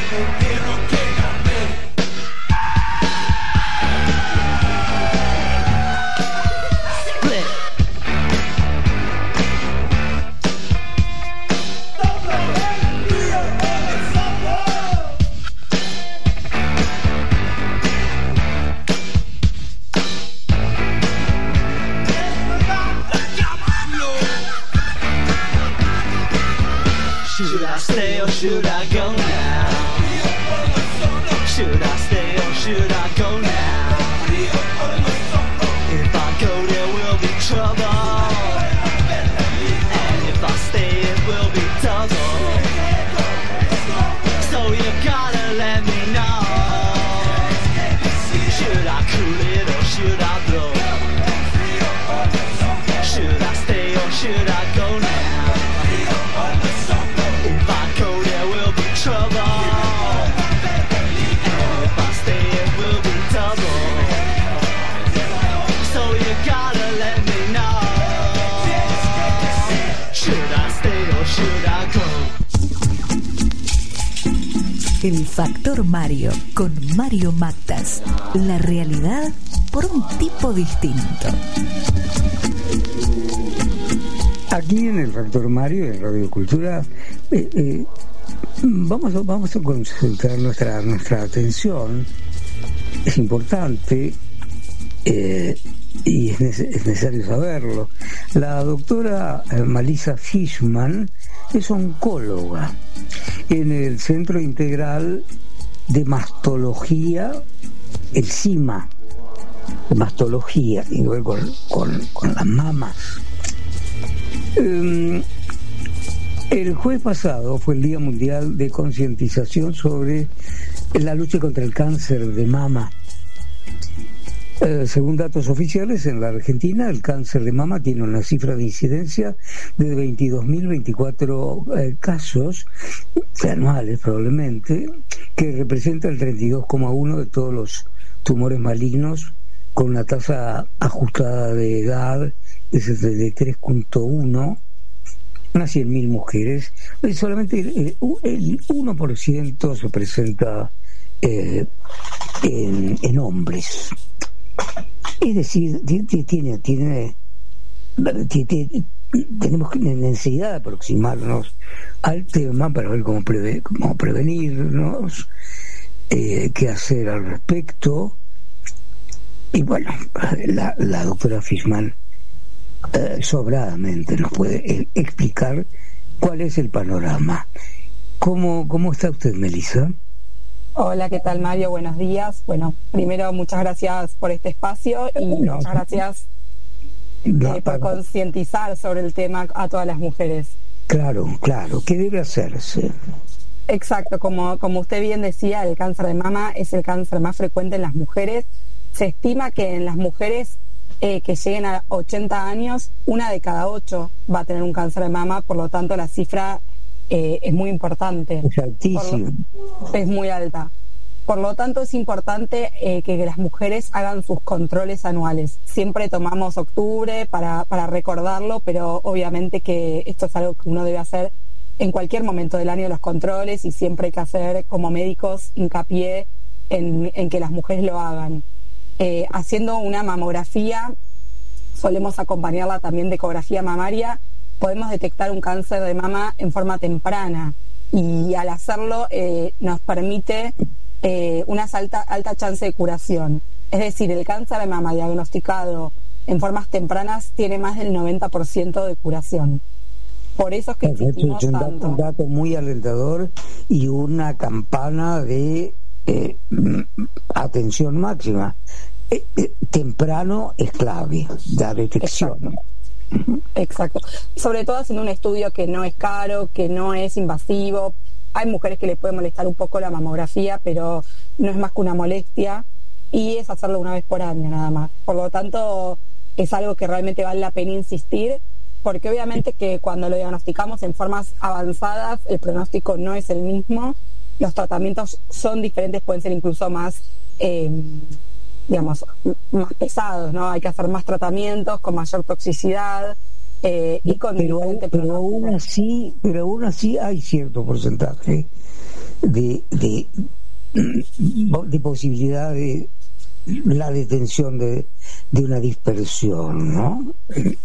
Split. Should I stay or should I go now? Should I stay or should I go now? If I go there will be trouble, and if I stay it will be double. So you gotta let me know, should I cool it or should I blow? Should I stay or should I go now? If I go there will be trouble, and if I stay it will be double. So you gotta let me know, should I stay or should I go? El Factor Mario con Mario Mactas. La realidad por un tipo distinto. Aquí en el Factor Mario, en Radio Cultura, vamos a concentrar nuestra atención. Es importante y es necesario saberlo. La doctora Malisa Fishman es oncóloga en el Centro Integral de Mastología, el CIMA, de mastología, y luego con las mamas. El jueves pasado fue el Día Mundial de Concientización sobre la lucha contra el cáncer de mama. Según datos oficiales, en la Argentina el cáncer de mama tiene una cifra de incidencia de 22.024 casos anuales probablemente, que representa el 32,1% de todos los tumores malignos, con una tasa ajustada de edad de 73,1 a 100.000 mujeres. Y solamente el 1% se presenta en hombres. Es decir, tenemos necesidad de aproximarnos al tema para ver cómo prevenirnos, qué hacer al respecto. Y bueno, la doctora Fishman sobradamente nos puede explicar cuál es el panorama. ¿Cómo está usted, Melissa? Hola, ¿qué tal, Mario? Buenos días. Bueno, primero muchas gracias por este espacio y muchas gracias por concientizar sobre el tema a todas las mujeres. Claro, ¿qué debe hacerse? Exacto, como usted bien decía, el cáncer de mama es el cáncer más frecuente en las mujeres. Se estima que en las mujeres que lleguen a 80 años, 1 de cada 8 va a tener un cáncer de mama, por lo tanto la cifra es muy importante. Es altísimo. Es muy alta. Por lo tanto, es importante que las mujeres hagan sus controles anuales. Siempre tomamos octubre para recordarlo, pero obviamente que esto es algo que uno debe hacer en cualquier momento del año, los controles, y siempre hay que hacer, como médicos, hincapié en que las mujeres lo hagan. Haciendo una mamografía, solemos acompañarla también de ecografía mamaria, podemos detectar un cáncer de mama en forma temprana, y al hacerlo nos permite una alta chance de curación. Es decir, el cáncer de mama diagnosticado en formas tempranas tiene más del 90% de curación. Por eso es que insistimos tanto. Un dato muy alentador y una campana de atención máxima. Temprano es clave, la detección. Exacto. Sobre todo haciendo un estudio que no es caro, que no es invasivo. Hay mujeres que les puede molestar un poco la mamografía, pero no es más que una molestia, y es hacerlo una vez por año nada más. Por lo tanto, es algo que realmente vale la pena insistir, porque obviamente que cuando lo diagnosticamos en formas avanzadas, el pronóstico no es el mismo, los tratamientos son diferentes, pueden ser incluso más más pesados, ¿no? Hay que hacer más tratamientos con mayor toxicidad y con diferente pero aún así hay cierto porcentaje de posibilidad de la detención de una dispersión, ¿no?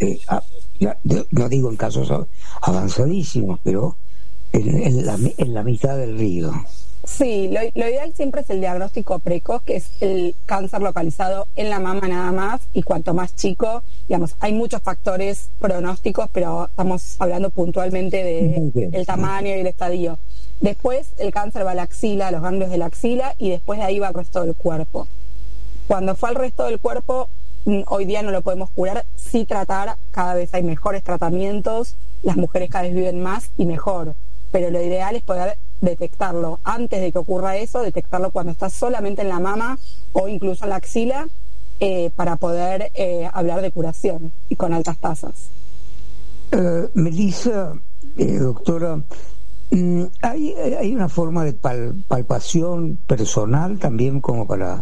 No digo en casos avanzadísimos, pero en la mitad del río. Sí, lo ideal siempre es el diagnóstico precoz, que es el cáncer localizado en la mama nada más, y cuanto más chico, hay muchos factores pronósticos, pero estamos hablando puntualmente del tamaño y el estadio. Después el cáncer va a la axila, a los ganglios de la axila, y después de ahí va al resto del cuerpo. Cuando fue al resto del cuerpo, hoy día no lo podemos curar, sí tratar, cada vez hay mejores tratamientos, las mujeres cada vez viven más y mejor, pero lo ideal es poder detectarlo antes de que ocurra eso, detectarlo cuando está solamente en la mama o incluso en la axila, para poder hablar de curación y con altas tasas. Melissa, doctora, ¿hay una forma de palpación personal también como para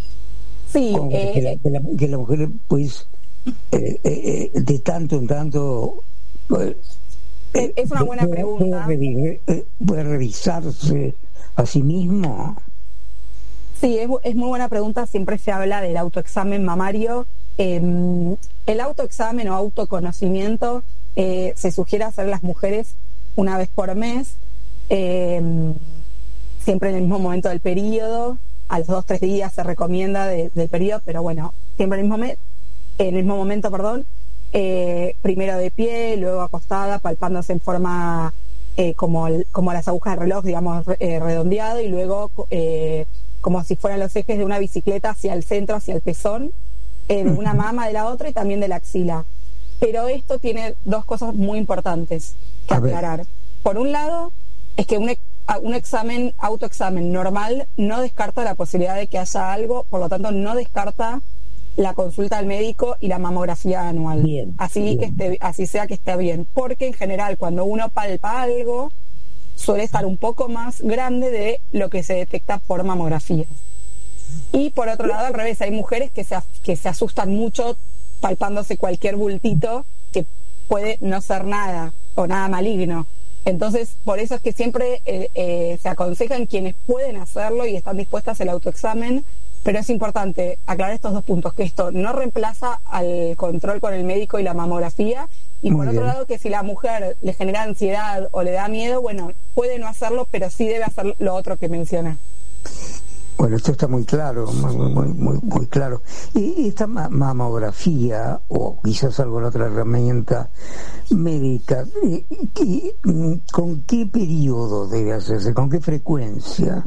que la mujer pues de tanto en tanto es una buena pregunta. ¿Puede revisarse a sí mismo? Sí, es muy buena pregunta. Siempre se habla del autoexamen mamario. El autoexamen o autoconocimiento se sugiere hacer las mujeres una vez por mes, siempre en el mismo momento del periodo. A los 2-3 días se recomienda del periodo, pero bueno, siempre en el mismo momento, primero de pie, luego acostada, palpándose en forma como las agujas del reloj, digamos, redondeado, y luego como si fueran los ejes de una bicicleta hacia el centro, hacia el pezón, de una mama, de la otra y también de la axila. Pero esto tiene dos cosas muy importantes que aclarar. Por un lado, es que un autoexamen normal no descarta la posibilidad de que haya algo, por lo tanto no descarta la consulta al médico y la mamografía anual. Así sea que esté bien, porque en general cuando uno palpa algo suele estar un poco más grande de lo que se detecta por mamografías. Y por otro lado, al revés, hay mujeres que se asustan mucho palpándose cualquier bultito que puede no ser nada o nada maligno. Entonces, por eso es que siempre se aconsejan quienes pueden hacerlo y están dispuestas al autoexamen, pero es importante aclarar estos dos puntos, que esto no reemplaza al control con el médico y la mamografía, y por otro lado que si la mujer le genera ansiedad o le da miedo, bueno, puede no hacerlo, pero sí debe hacer lo otro que menciona. Bueno, esto está muy claro, muy claro. Y esta mamografía, o quizás alguna otra herramienta médica, ¿con qué periodo debe hacerse? ¿Con qué frecuencia?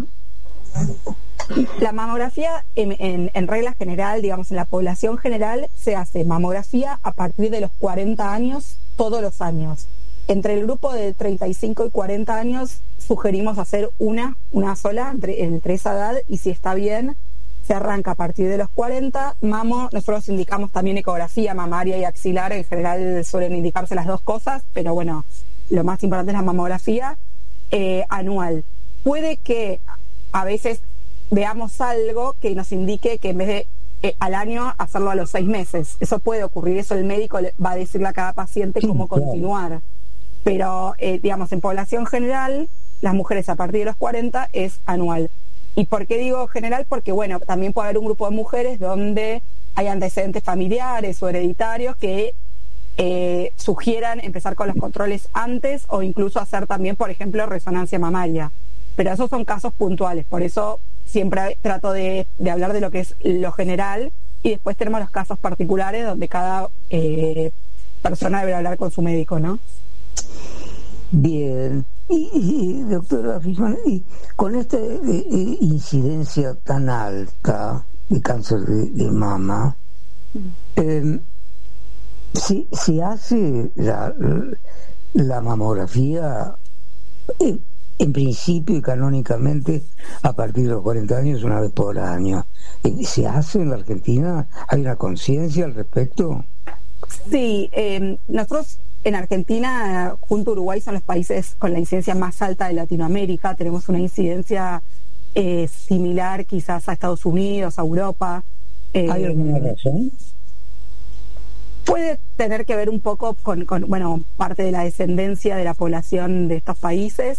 La mamografía, en regla general, digamos, en la población general, se hace mamografía a partir de los 40 años, todos los años. Entre el grupo de 35 y 40 años sugerimos hacer una sola entre esa edad, y si está bien, se arranca a partir de los 40. Nosotros indicamos también ecografía mamaria y axilar, en general suelen indicarse las dos cosas, pero bueno, lo más importante es la mamografía anual. Puede que a veces veamos algo que nos indique que en vez de al año hacerlo a los 6 meses. Eso puede ocurrir, eso el médico va a decirle a cada paciente cómo continuar. Pero, digamos, en población general, las mujeres a partir de los 40 es anual. ¿Y por qué digo general? Porque, bueno, también puede haber un grupo de mujeres donde hay antecedentes familiares o hereditarios que sugieran empezar con los controles antes, o incluso hacer también, por ejemplo, resonancia mamaria. Pero esos son casos puntuales, por eso siempre trato de hablar de lo que es lo general, y después tenemos los casos particulares donde cada persona debe hablar con su médico, ¿no? Bien. Y doctora Fishman, y con esta incidencia tan alta de cáncer de mama, se hace la mamografía en principio y canónicamente a partir de los 40 años, una vez por año. ¿Se hace en la Argentina? ¿Hay una conciencia al respecto? Sí, nosotros en Argentina, junto a Uruguay, son los países con la incidencia más alta de Latinoamérica. Tenemos una incidencia similar quizás a Estados Unidos, a Europa. ¿Hay alguna razón? Puede tener que ver un poco con parte de la descendencia de la población de estos países,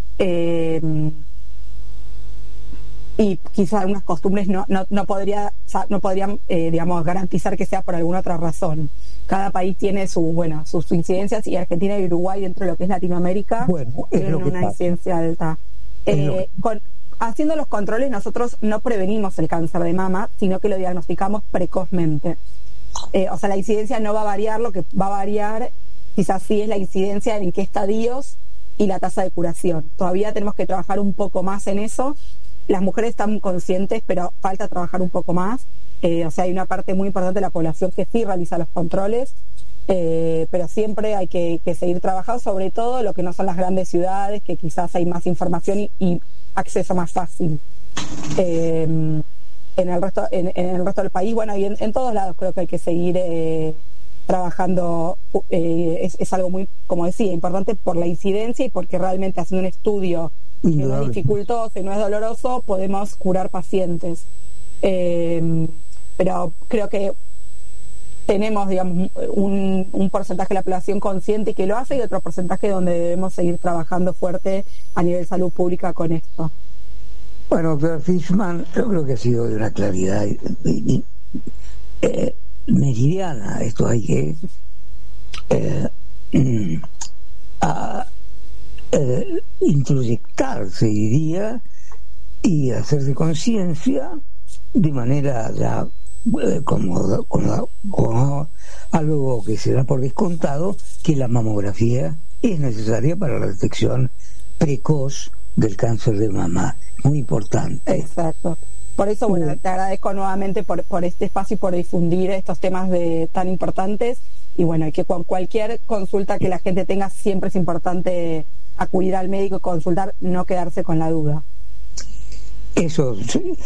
y quizás algunas costumbres no podrían digamos, garantizar que sea por alguna otra razón. Cada país tiene sus incidencias, y Argentina y Uruguay, dentro de lo que es Latinoamérica, tienen una incidencia alta. Haciendo los controles, nosotros no prevenimos el cáncer de mama, sino que lo diagnosticamos precozmente. O sea, la incidencia no va a variar, lo que va a variar quizás sí es la incidencia en qué estadios y la tasa de curación. Todavía tenemos que trabajar un poco más en eso. Las mujeres están conscientes, pero falta trabajar un poco más. O sea, hay una parte muy importante de la población que sí realiza los controles, pero siempre hay que seguir trabajando, sobre todo lo que no son las grandes ciudades, que quizás hay más información y acceso más fácil. En el resto del país, bueno, y en todos lados creo que hay que seguir trabajando. Es algo muy, como decía, importante por la incidencia y porque realmente haciendo un estudio que no es dificultoso y no es doloroso, podemos curar pacientes. Pero creo que tenemos, digamos, un porcentaje de la población consciente que lo hace, y otro porcentaje donde debemos seguir trabajando fuerte a nivel salud pública con esto. Bueno, doctora Fishman, yo creo que ha sido de una claridad meridiana. Esto hay que a introyectarse, diría, y hacerse conciencia de manera ya como algo que se da por descontado, que la mamografía es necesaria para la detección precoz del cáncer de mama. Muy importante. Exacto. Por eso, bueno, te agradezco nuevamente por este espacio y por difundir estos temas tan importantes. Y bueno, que con cualquier consulta que la gente tenga, siempre es importante acudir al médico y consultar, no quedarse con la duda. Eso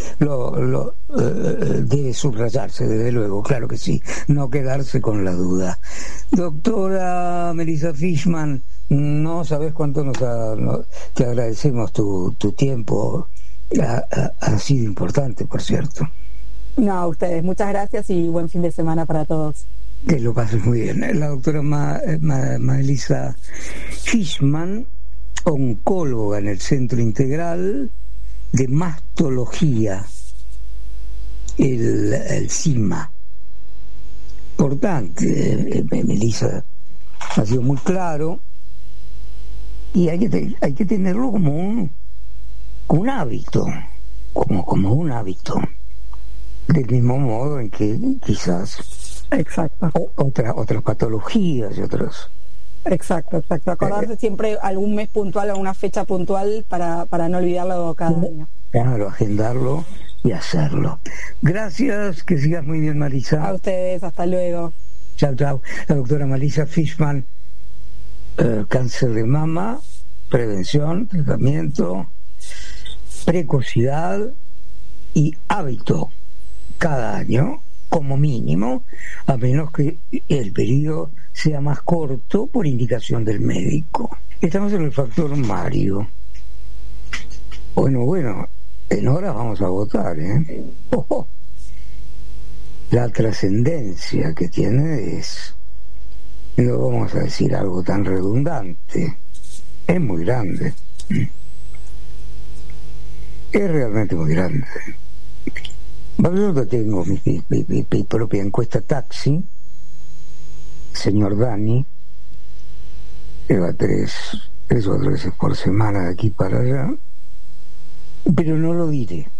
debe subrayarse, desde luego, claro que sí, no quedarse con la duda. Doctora Melissa Fishman, no sabes cuánto te agradecemos tu tiempo, ha sido importante, por cierto. No, a ustedes, muchas gracias y buen fin de semana para todos. Que lo pases muy bien. La doctora Melissa Fishman, oncóloga en el Centro Integral de Mastología, el CIMA. Importante, Melissa ha sido muy claro, y hay que tenerlo como un hábito, como un hábito, del mismo modo en que quizás otras patologías y otros. Exacto. Acordarse siempre algún mes puntual o una fecha puntual para no olvidarlo cada año. Claro, agendarlo y hacerlo. Gracias, que sigas muy bien, Marisa. A ustedes, hasta luego. Chao. La doctora Melissa Fishman, cáncer de mama, prevención, tratamiento, precocidad y hábito cada año, como mínimo, a menos que el periodo sea más corto por indicación del médico. Estamos en el factor Mario. Bueno, en horas vamos a votar, ¿eh? La trascendencia que tiene es, no vamos a decir algo tan redundante, es muy grande. Es realmente muy grande. Yo tengo mi propia encuesta taxi, señor Dani, que va tres o cuatro veces por semana de aquí para allá, pero no lo diré.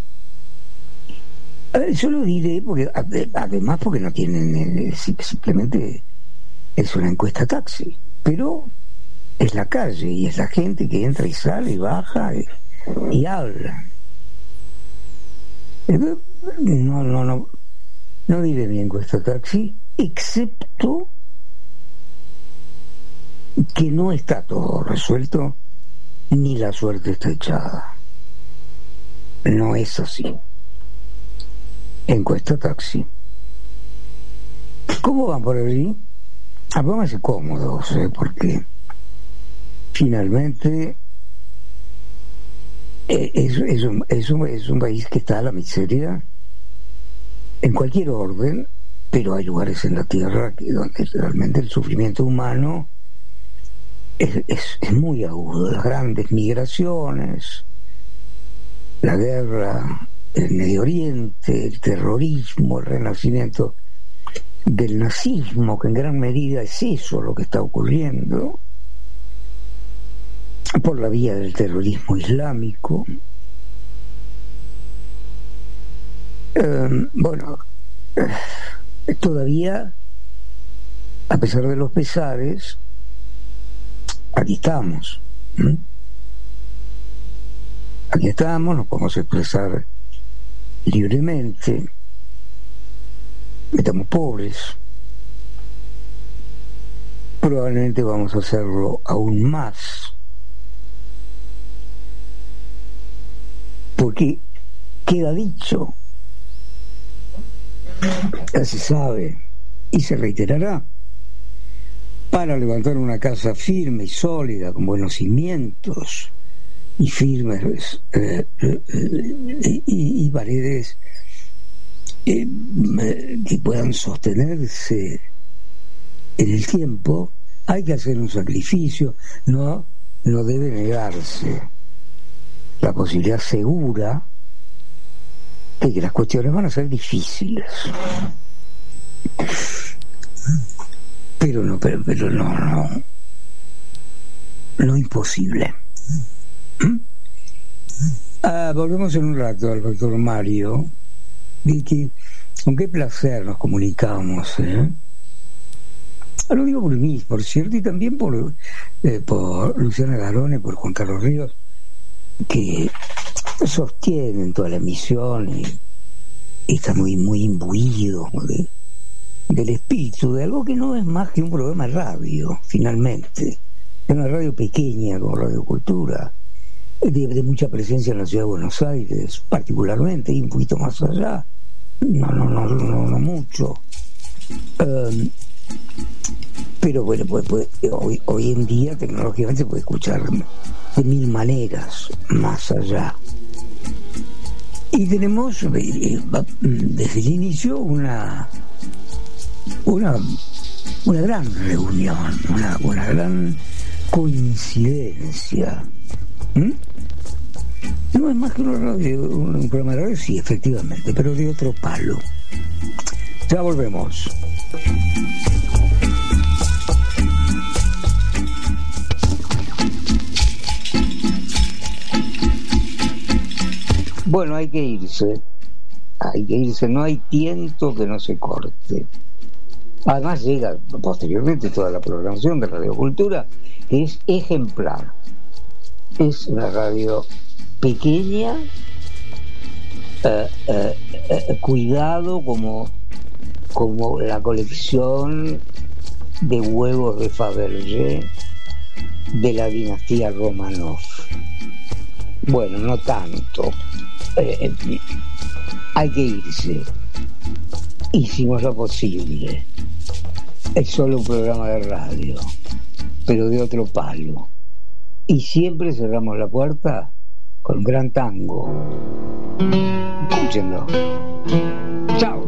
Yo lo diré porque además porque no tienen, simplemente es una encuesta taxi, pero es la calle y es la gente que entra y sale y baja y habla. No diré mi encuesta taxi, excepto que no está todo resuelto ni la suerte está echada. No es así. Encuesta taxi. ¿Cómo van por allí? Pónganse cómodos, porque finalmente es un país que está a la miseria en cualquier orden, pero hay lugares en la tierra donde realmente el sufrimiento humano es muy agudo. Las grandes migraciones, la guerra, el Medio Oriente, el terrorismo, el renacimiento del nazismo, que en gran medida es eso lo que está ocurriendo, por la vía del terrorismo islámico. Todavía, a pesar de los pesares, aquí estamos. Aquí estamos, nos podemos expresar libremente. Estamos pobres. Probablemente vamos a hacerlo aún más. Porque queda dicho, ya se sabe y se reiterará, para levantar una casa firme y sólida, con buenos cimientos y firmes y paredes que puedan sostenerse en el tiempo, hay que hacer un sacrificio. No debe negarse la posibilidad segura de que las cuestiones van a ser difíciles, pero lo imposible. Volvemos en un rato al Factor Mario. Vicky, con qué placer nos comunicamos, Lo digo por mí, por cierto, y también por Luciana Garone, por Juan Carlos Ríos, que sostienen toda la emisión y está muy imbuido del espíritu de algo que no es más que un programa de radio, finalmente. Es una radio pequeña como Radio Cultura, de mucha presencia en la ciudad de Buenos Aires, particularmente, y un poquito más allá. No mucho. Pero bueno, pues, hoy en día tecnológicamente se puede escuchar de mil maneras más allá. Y tenemos desde el inicio una gran reunión, una gran coincidencia. No es más que un programa de radio, sí, efectivamente, pero de otro palo. Ya volvemos. Bueno, hay que irse, no hay tiento que no se corte. Además llega posteriormente toda la programación de Radio Cultura, que es ejemplar. Es una radio pequeña, cuidado como la colección de huevos de Fabergé de la dinastía Romanov. Bueno, no tanto. Hay que irse. Hicimos lo posible. Es solo un programa de radio, pero de otro palo. Y siempre cerramos la puerta con un gran tango. Escúchenlo. Chao.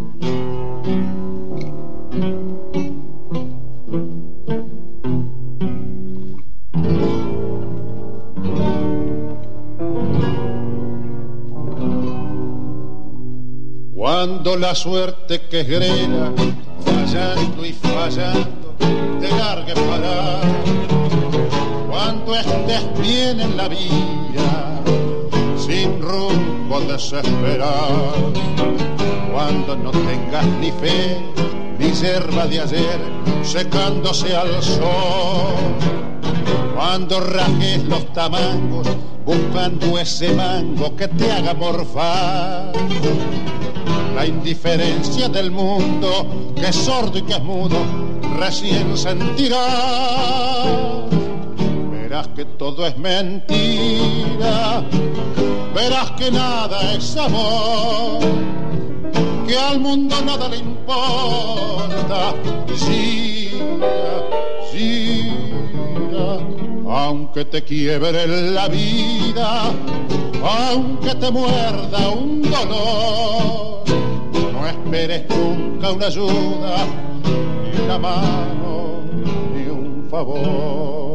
Cuando la suerte que es grela, fallando y fallando, te largue parar. Cuando estés bien en la vida, sin rumbo a desesperar. Cuando no tengas ni fe, ni yerba de ayer, secándose al sol. Cuando rajes los tamangos, buscando ese mango que te haga morfar. La indiferencia del mundo, que es sordo y que es mudo, recién sentirás. Verás que todo es mentira, verás que nada es amor, que al mundo nada le importa. Gira, gira, aunque te quiebre la vida, aunque te muerda un dolor. No esperes nunca una ayuda, ni una mano, ni un favor.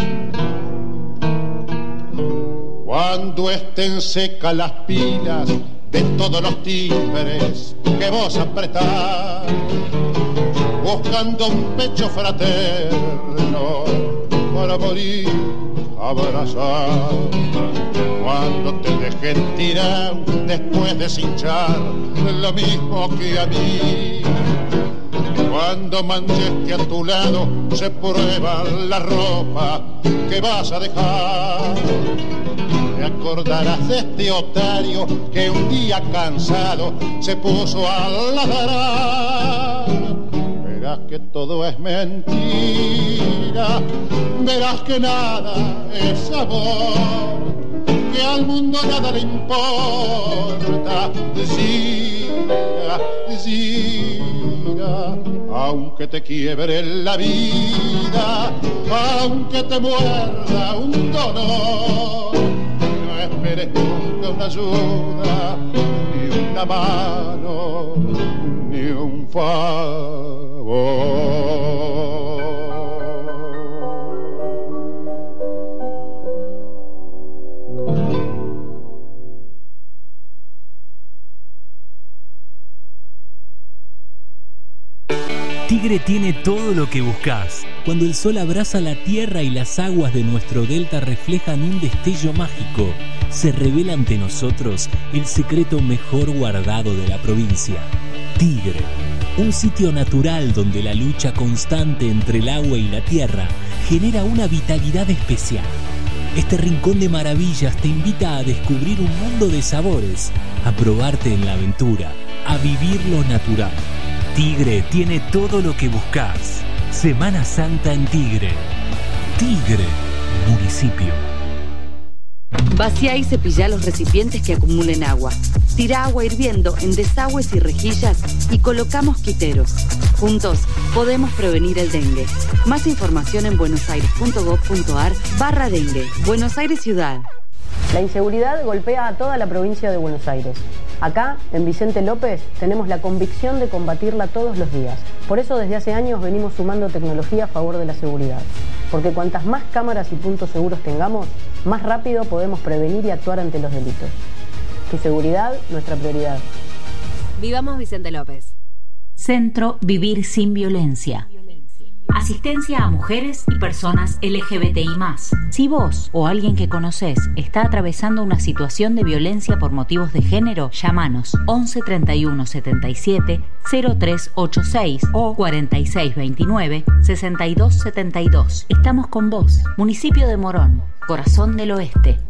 Cuando estén secas las pilas de todos los timbres que vos apretás, buscando un pecho fraterno para morir abrazar. Cuando te dejen tirar después de cinchar lo mismo que a mí. Cuando manches que a tu lado se prueba la ropa que vas a dejar. Te acordarás de este otario que un día cansado se puso a ladrar. Verás que todo es mentira, verás que nada es amor, que al mundo nada le importa. Gira, gira, aunque te quiebre la vida, aunque te muerda un dolor. No esperes nunca una ayuda, ni una mano, ni un favor. Tigre tiene todo lo que buscas. Cuando el sol abraza la tierra y las aguas de nuestro delta reflejan un destello mágico, se revela ante nosotros el secreto mejor guardado de la provincia. Tigre, un sitio natural donde la lucha constante entre el agua y la tierra genera una vitalidad especial. Este rincón de maravillas te invita a descubrir un mundo de sabores, a probarte en la aventura, a vivir lo natural. Tigre tiene todo lo que buscas. Semana Santa en Tigre. Tigre, municipio. Vacía y cepilla los recipientes que acumulen agua. Tira agua hirviendo en desagües y rejillas y colocamos quiteros. Juntos podemos prevenir el dengue. Más información en buenosaires.gov.ar/dengue. Buenos Aires Ciudad. La inseguridad golpea a toda la provincia de Buenos Aires. Acá, en Vicente López, tenemos la convicción de combatirla todos los días. Por eso desde hace años venimos sumando tecnología a favor de la seguridad. Porque cuantas más cámaras y puntos seguros tengamos, más rápido podemos prevenir y actuar ante los delitos. Tu seguridad, nuestra prioridad. Vivamos Vicente López. Centro Vivir Sin Violencia. Asistencia a mujeres y personas LGBTI+. Si vos o alguien que conocés está atravesando una situación de violencia por motivos de género, llámanos 11 31 77 0386 o 46 29 62 72. Estamos con vos. Municipio de Morón, corazón del oeste.